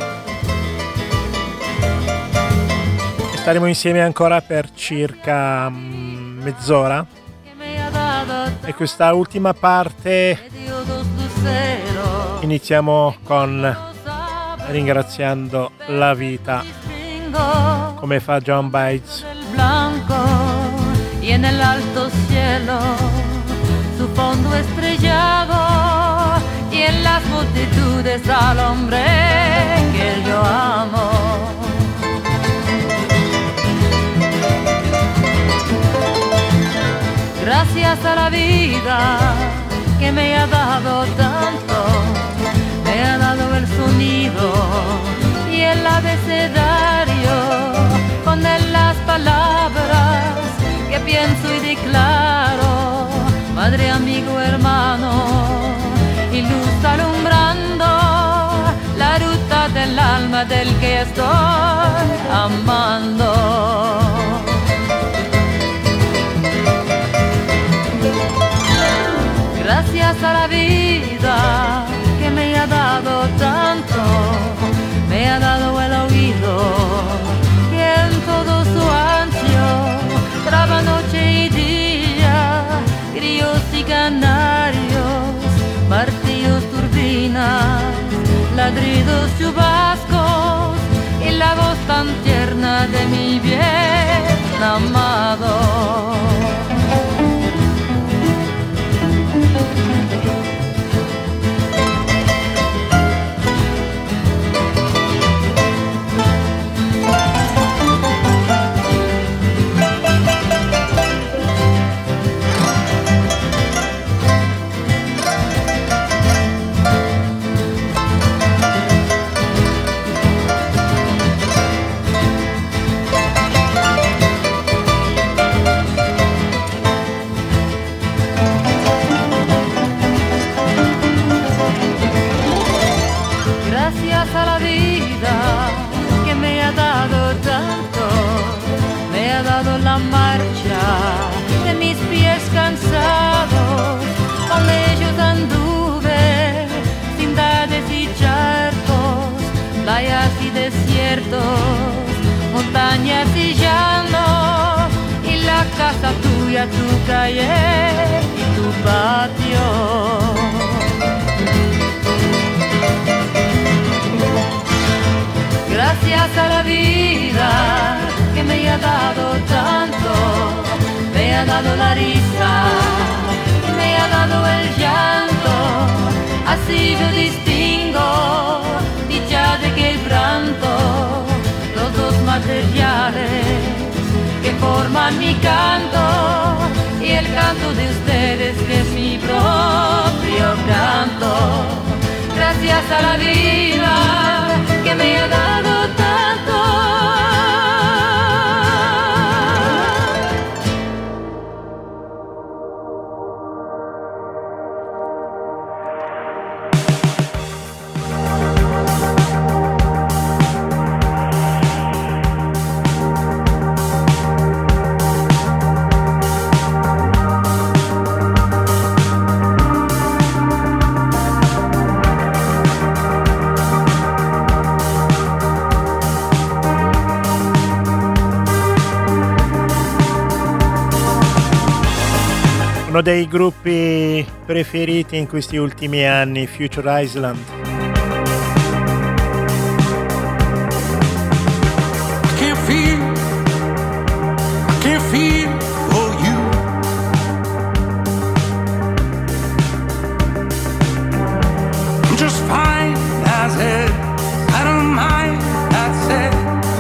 e staremo insieme ancora per circa mezz'ora. E questa ultima parte iniziamo con ringraziando la vita, come fa John Baez. Y en el alto cielo su fondo estrellado y en las multitudes al hombre que yo amo. Gracias a la vida que me ha dado tanto, me ha dado el sonido y el abecedario con él las palabras que pienso y declaro, madre, amigo, hermano, y luz alumbrando la ruta del alma del que estoy amando. Gracias a la vida que me ha dado tanto, me ha dado el oído que en todo su ancho traba noche y día, grillos y canarios, martillos, turbinas, ladridos, chubascos y la voz tan tierna de mi bien amado. a la vida que me ha dado tanto, me ha dado la marcha de mis pies cansados, con ellos anduve, ciudades y charcos, playas y desiertos, montañas y llanos, y la casa tuya, tu calle y tu patio. Gracias a la vida que me ha dado tanto, me ha dado la risa, me ha dado el llanto, así yo distingo dicha de quebranto, los dos materiales que forman mi canto y el canto de ustedes que es mi propio canto. Gracias a la vida que me ha dado tanto. Uno dei gruppi preferiti in questi ultimi anni, Future Island. I can't feel for you. I'm just fine as it. I don't mind, that's it.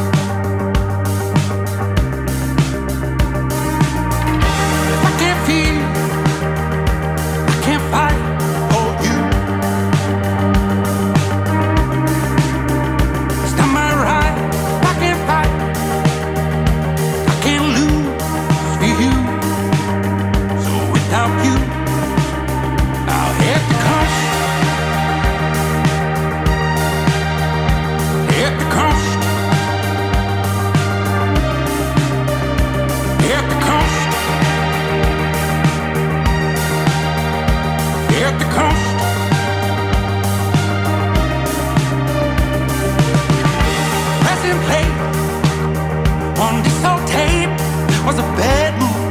I can't feel, I can't fight for you. It's not my right, I can't fight, I can't lose for you. So without you, I'll have to come. At the cost, at the cost, at the cost. Pressing play on this old tape was a bad move.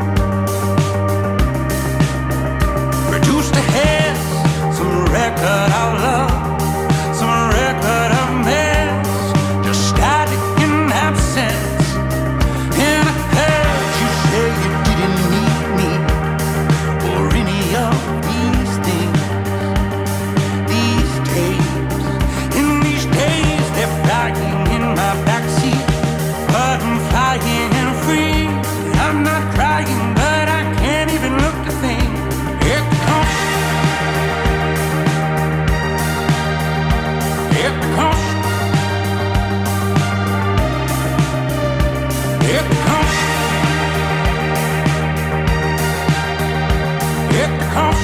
Reduced to hairs, some record of love, some record of mess, just static in absence. And I heard you say you didn't need me or any of these things. These tapes, in these days, they're flying in my backseat, but I'm flying and free. I'm not crying, but I can't even look to think. It comes, it comes, it comes, it comes.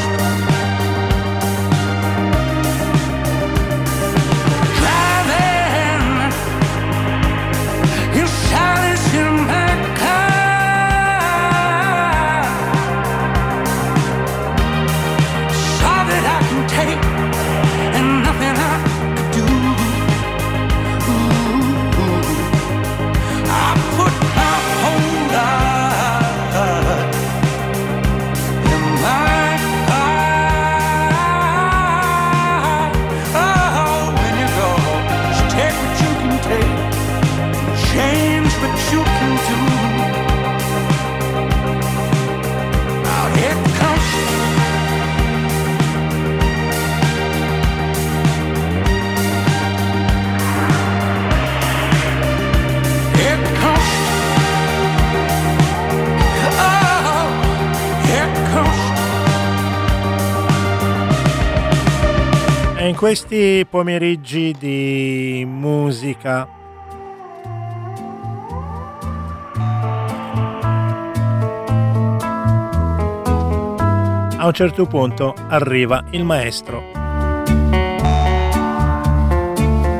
Driving in silence in my car, it's all that I can take and nothing I could do. I put my whole life in my heart. Oh, when you go, just take what you can take, change what you can do. Now here it comes. Here it comes. Oh, here it comes. E in questi pomeriggi di musica a un certo punto arriva il maestro.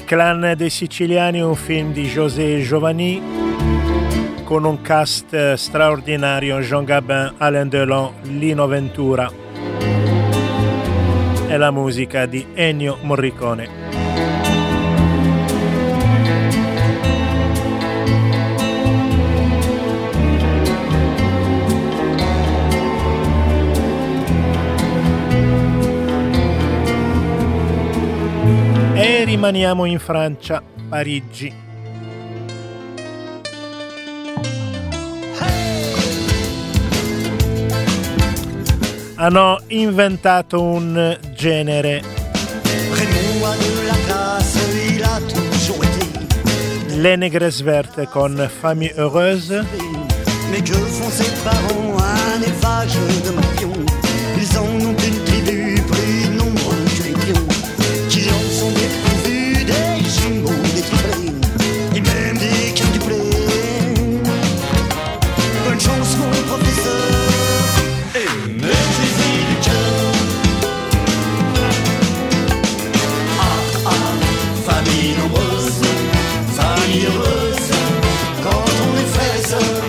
Clan dei Siciliani, un film di José Giovanni con un cast straordinario: Jean Gabin, Alain Delon, Lino Ventura e la musica di Ennio Morricone. E rimaniamo in Francia, Parigi. Hanno inventato un genere, les Négresses Vertes con Famille Heureuse. Mais que font ses parents? Un élevage de morpions. Ils en ont une tribu plus nombreuse que les pions, qui en sont dépourvus des jumeaux, des triplés, et même des quintuplés. Bonne chance mon professeur, et mettez-y du cœur. Ah ah, famille nombreuse, famille heureuse, quand on est frères et sœurs.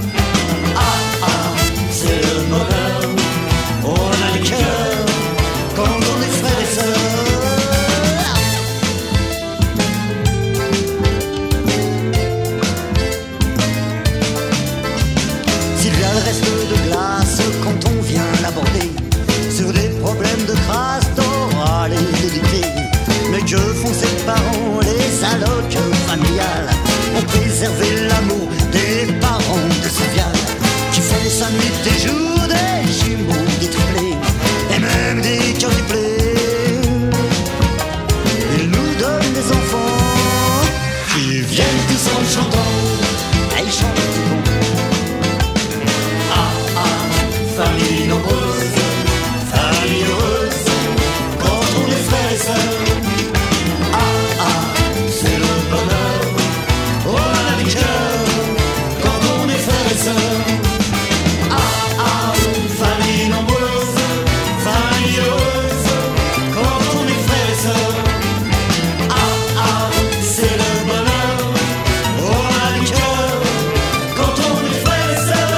Sur des problèmes de crasse, d'oral et d'édité. Mais que font ses parents? Les allocs familiales ont préservé l'amour des parents de Sylviane, qui font sa nuit des jours, des jumeaux, des triplés, et même des quintuplés. Ils nous donnent des enfants qui viennent tous en chantant. Ils chantent tout bon. Ah ah, famille nombreuse, famille heureuse, quand on est frères et sœurs. Ah ah, c'est le bonheur, oh la du cœur, quand on est frères et sœurs. Ah ah, famille nombreuse, famille heureuse, quand on est frères et sœurs. Ah ah, c'est le bonheur, oh la du cœur, quand on est frères et sœurs.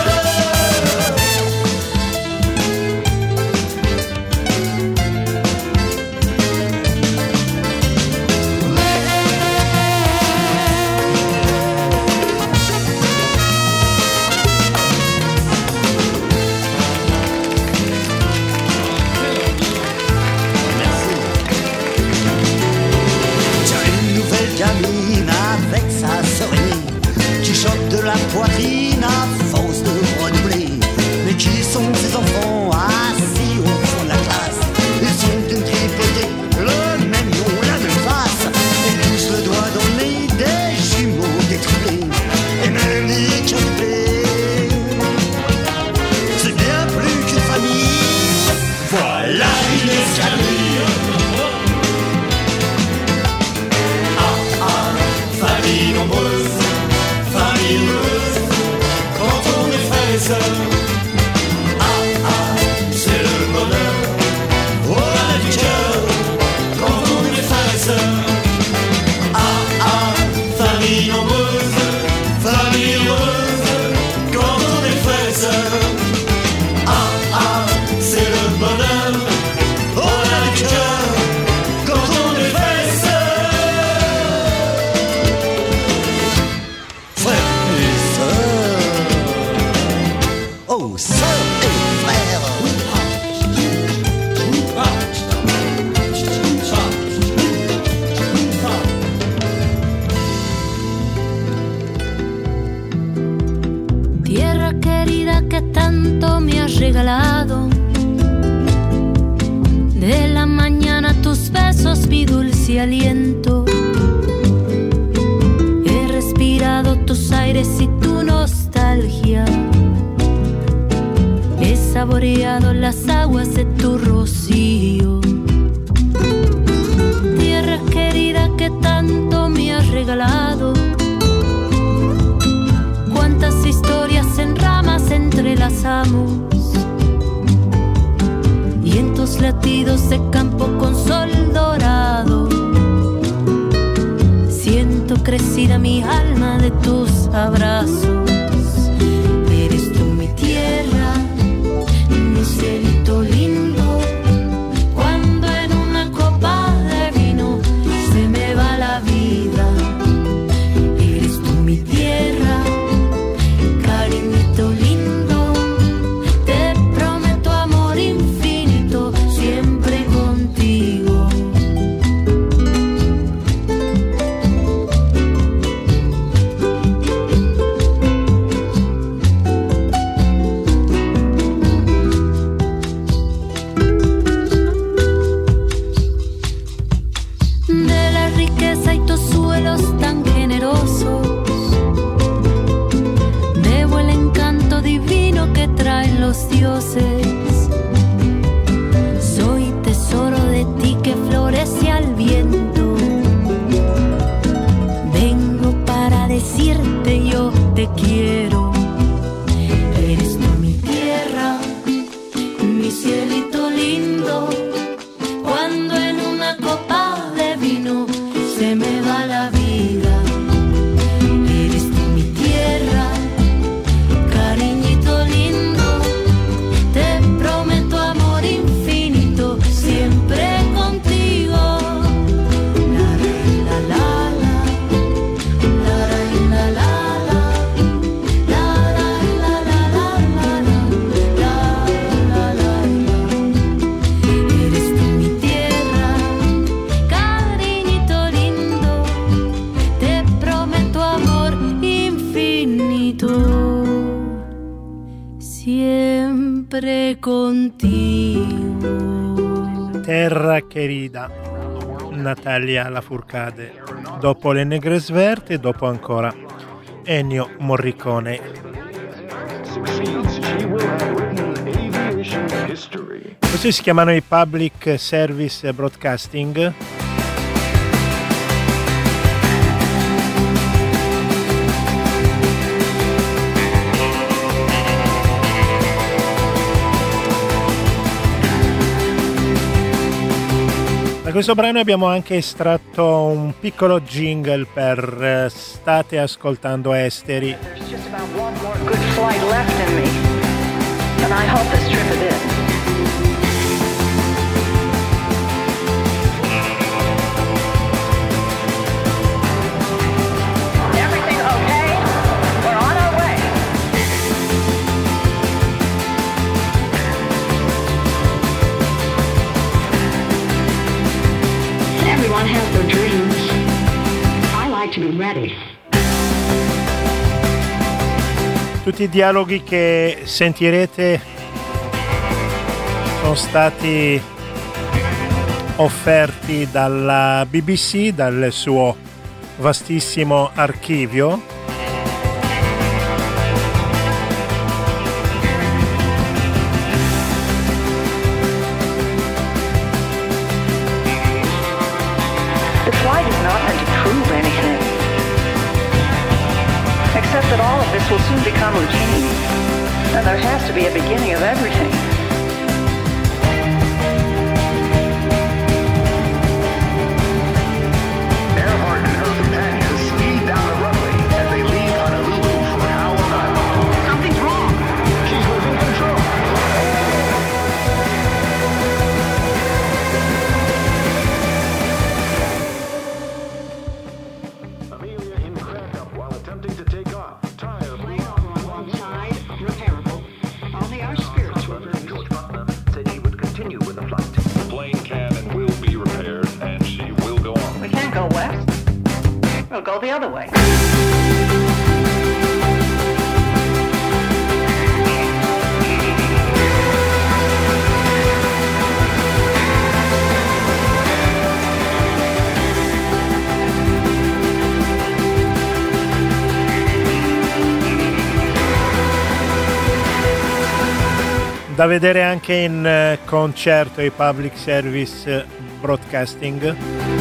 Gamine avec sa sœur aînée, qui chante de la poitrine à force de redoubler. Mais qui sont ces enfants assis au fond de la classe? Ils sont d'une tripotée, le même nom, la même face, et tous le doigt dans le nez, des jumeaux, des triplés, et même des quintuplés. C'est bien plus qu'une famille, voilà une escadrille. Famille nombreuse, famille heureuse, quand on est frères et sœurs. Ah ah, c'est le bonheur, oh la du cœur, quand on est frères et sœurs. Ah ah, famille nombreuse, famille heureuse, quand on est frères et sœurs. Ah ah, c'est le bonheur, oh la du cœur, quand on est frères et sœurs. Oh, sœurs et frères. Tierra querida que tanto me has regalado, de la mañana tus besos, mi dulce aliento. He respirado tus aires y tu nostalgia. He saboreado las aguas de tu rocío. Tierra querida que tanto me has regalado, cuántas historias en ramas entrelazamos, y en tus latidos de campo con sol dorado de tus abrazos. Eres tú mi tierra, mi cielito lindo. Cuando en una copa de vino se me va la vida. Eres tú mi tierra, cariñito lindo. Te prometo amor infinito, siempre contigo. De la riqueza y tus suelos tan generosos, debo el encanto divino que traen los dioses. Soy tesoro de ti que florece al viento. Vengo para decirte yo te quiero. Eres tú mi tierra, mi cielito lindo. Cuando en una copa de vino se me va la vida. Eres tú mi tierra, cariñito lindo. Te prometo amor infinito, siempre contigo. La la la la, la la la la, la la la la la la. Eres tú mi tierra, cariñito lindo. Te prometo amor infinito, siempre contigo. Terra querida, Natalia Lafourcade. Dopo le Negre Sverte e dopo ancora Ennio Morricone. Questi si chiamano i Public Service Broadcasting. Da questo brano abbiamo anche estratto un piccolo jingle per State ascoltando Esteri. There's just about one more good flight left in me, and I hope this trip it is. Everything okay? We're on our way. Everyone has their dreams. I like to be ready. Tutti i dialoghi che sentirete sono stati offerti dalla BBC, dal suo vastissimo archivio. The flight is not meant to prove anything, except that all of this will soon become routine, and there has to be a beginning of everything. Earhart and her companions speed down the runway as they leave Honolulu for Howland Island. Something's wrong. She's losing control. Amelia in crack up while attempting to take off. Tire bleed on one side, repairable. Only our spirits will lose. George Butler said she would continue with the flight. The plane can and will be repaired, and she will go on. We can't go west. We'll go the other way. Da vedere anche in concerto i Public Service Broadcasting.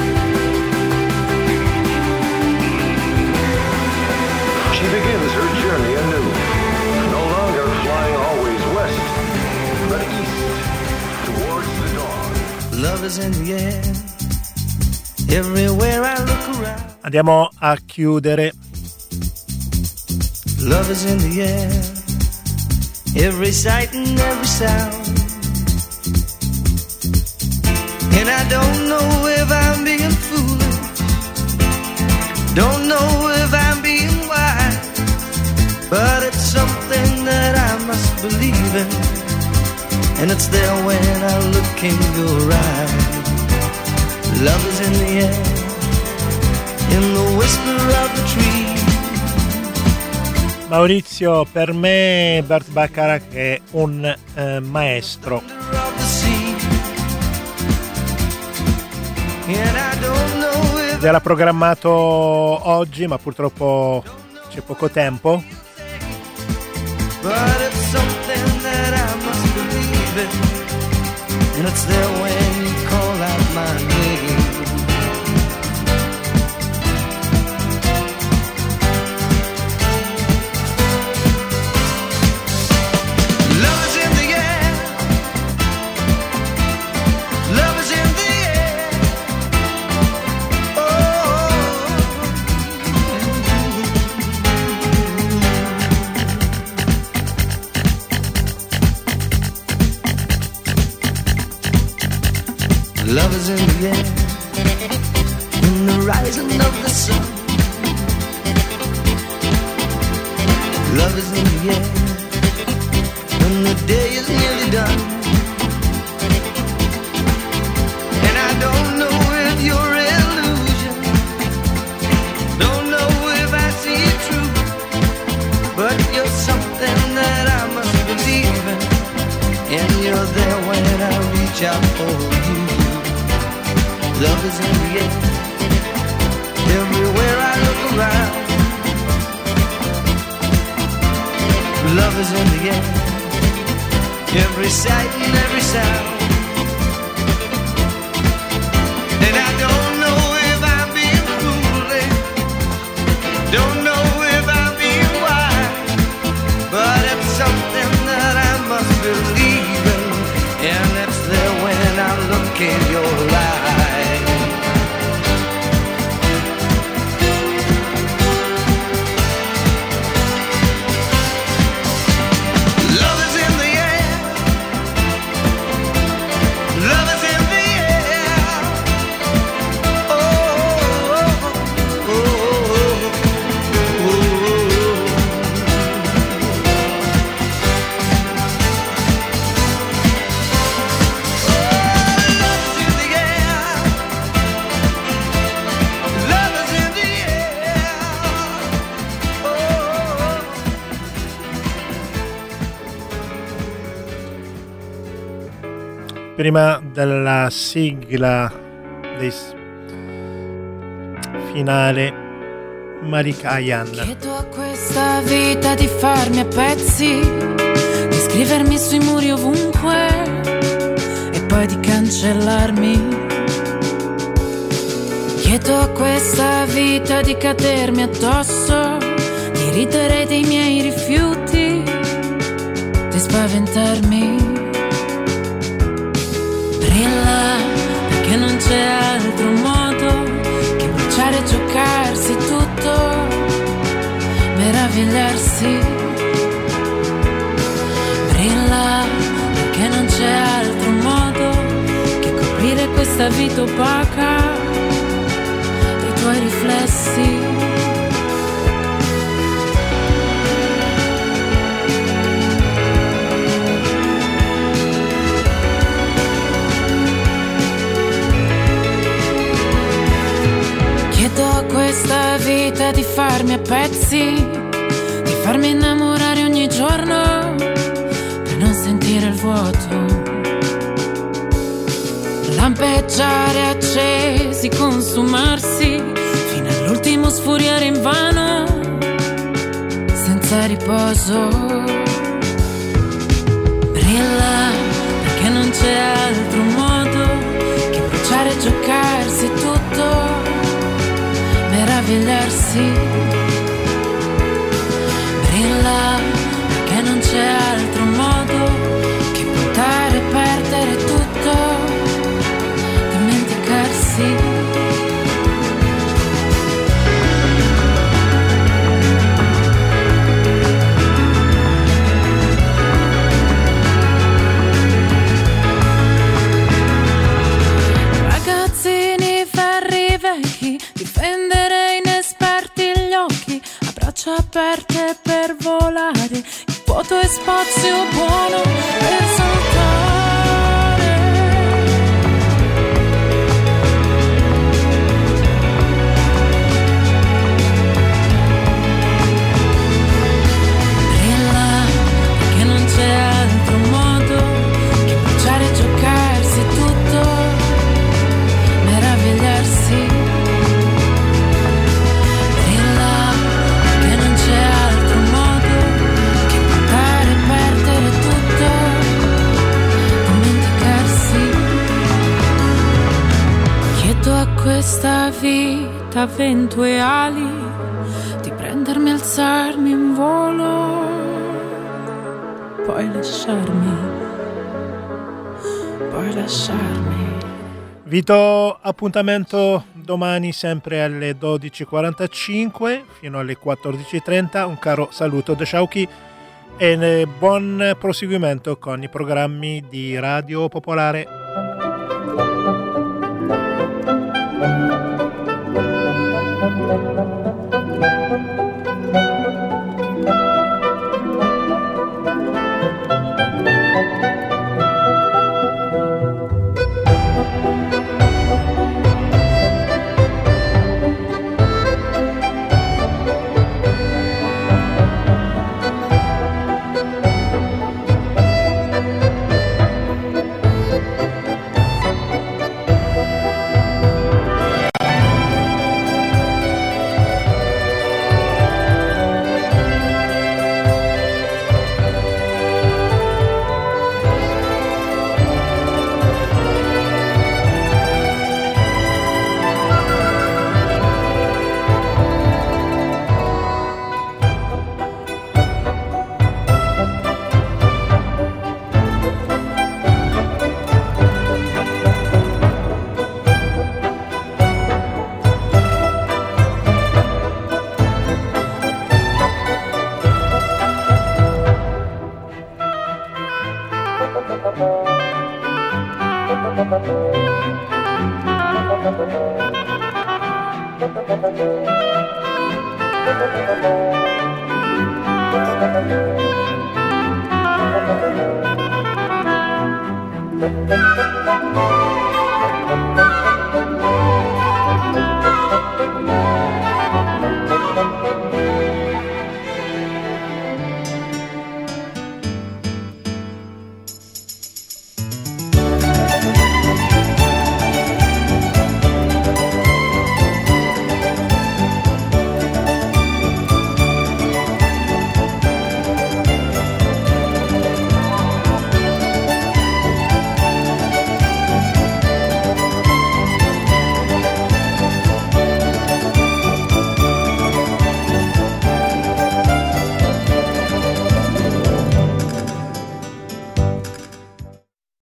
She begins her journey anew, no longer flying always west, but east, towards the dawn. Love is in the air, everywhere I look around. Andiamo a chiudere Love is in the air, every sight and every sound. And I don't know if I'm being foolish, don't know if I'm being wise, but it's something that I must believe in, and it's there when I look in your eyes. Love is in the air, in the whisper of the tree. Maurizio, per me Burt Bacharach è un maestro. Ed era programmato oggi, ma purtroppo c'è poco tempo. But it's something that I must believe in, and it's there when you call out my name. Love is in the air, love is in the air. Oh, love is in the air, in the rising of the sun. Love is in the air, when the day is nearly done. And I don't know if you're illusion, don't know if I see it true, but you're something that I must believe in, and you're there when I reach out for you. Love is in the air, everywhere I look around. Love is in the air, every sight and every sound. And I don't know if I'm being foolish, don't know if I'm being wise, but it's something that I must believe in, and it's there when I look in your eyes. Prima della sigla finale, Malika Ayan. Chiedo a questa vita di farmi a pezzi, di scrivermi sui muri ovunque e poi di cancellarmi. Chiedo a questa vita di cadermi addosso, di ridere dei miei rifiuti, di spaventarmi. Brilla, perché non c'è altro modo che bruciare e giocarsi tutto, meravigliarsi. Brilla, perché non c'è altro modo che coprire questa vita opaca dei tuoi riflessi. A questa vita di farmi a pezzi, di farmi innamorare ogni giorno per non sentire il vuoto, lampeggiare accesi, consumarsi fino all'ultimo, sfuriare invano senza riposo. Brilla, perché non c'è altro modo che bruciare e giocarsi tutto, meravigliarsi. Brilla, perché non c'è altro modo che puntare e perdere tutto, dimenticarsi. occhi, difendere inesperti gli occhi, a braccia aperte per volare, il vuoto è spazio buono per saltare. Brilla, perché non c'è altro modo che bruciare e giocarsi tutto, meravigliarsi. Brilla, perché non c'è altro modo che buttare e perdere tutto, dimenticarsi. Chiedo a questa vita vento e ali di prendermi e alzarmi in volo, poi lasciarmi. Vi do appuntamento domani sempre alle 12.45 fino alle 14.30. Un caro saluto da Sciauchi e buon proseguimento con i programmi di Radio Popolare. Thank you.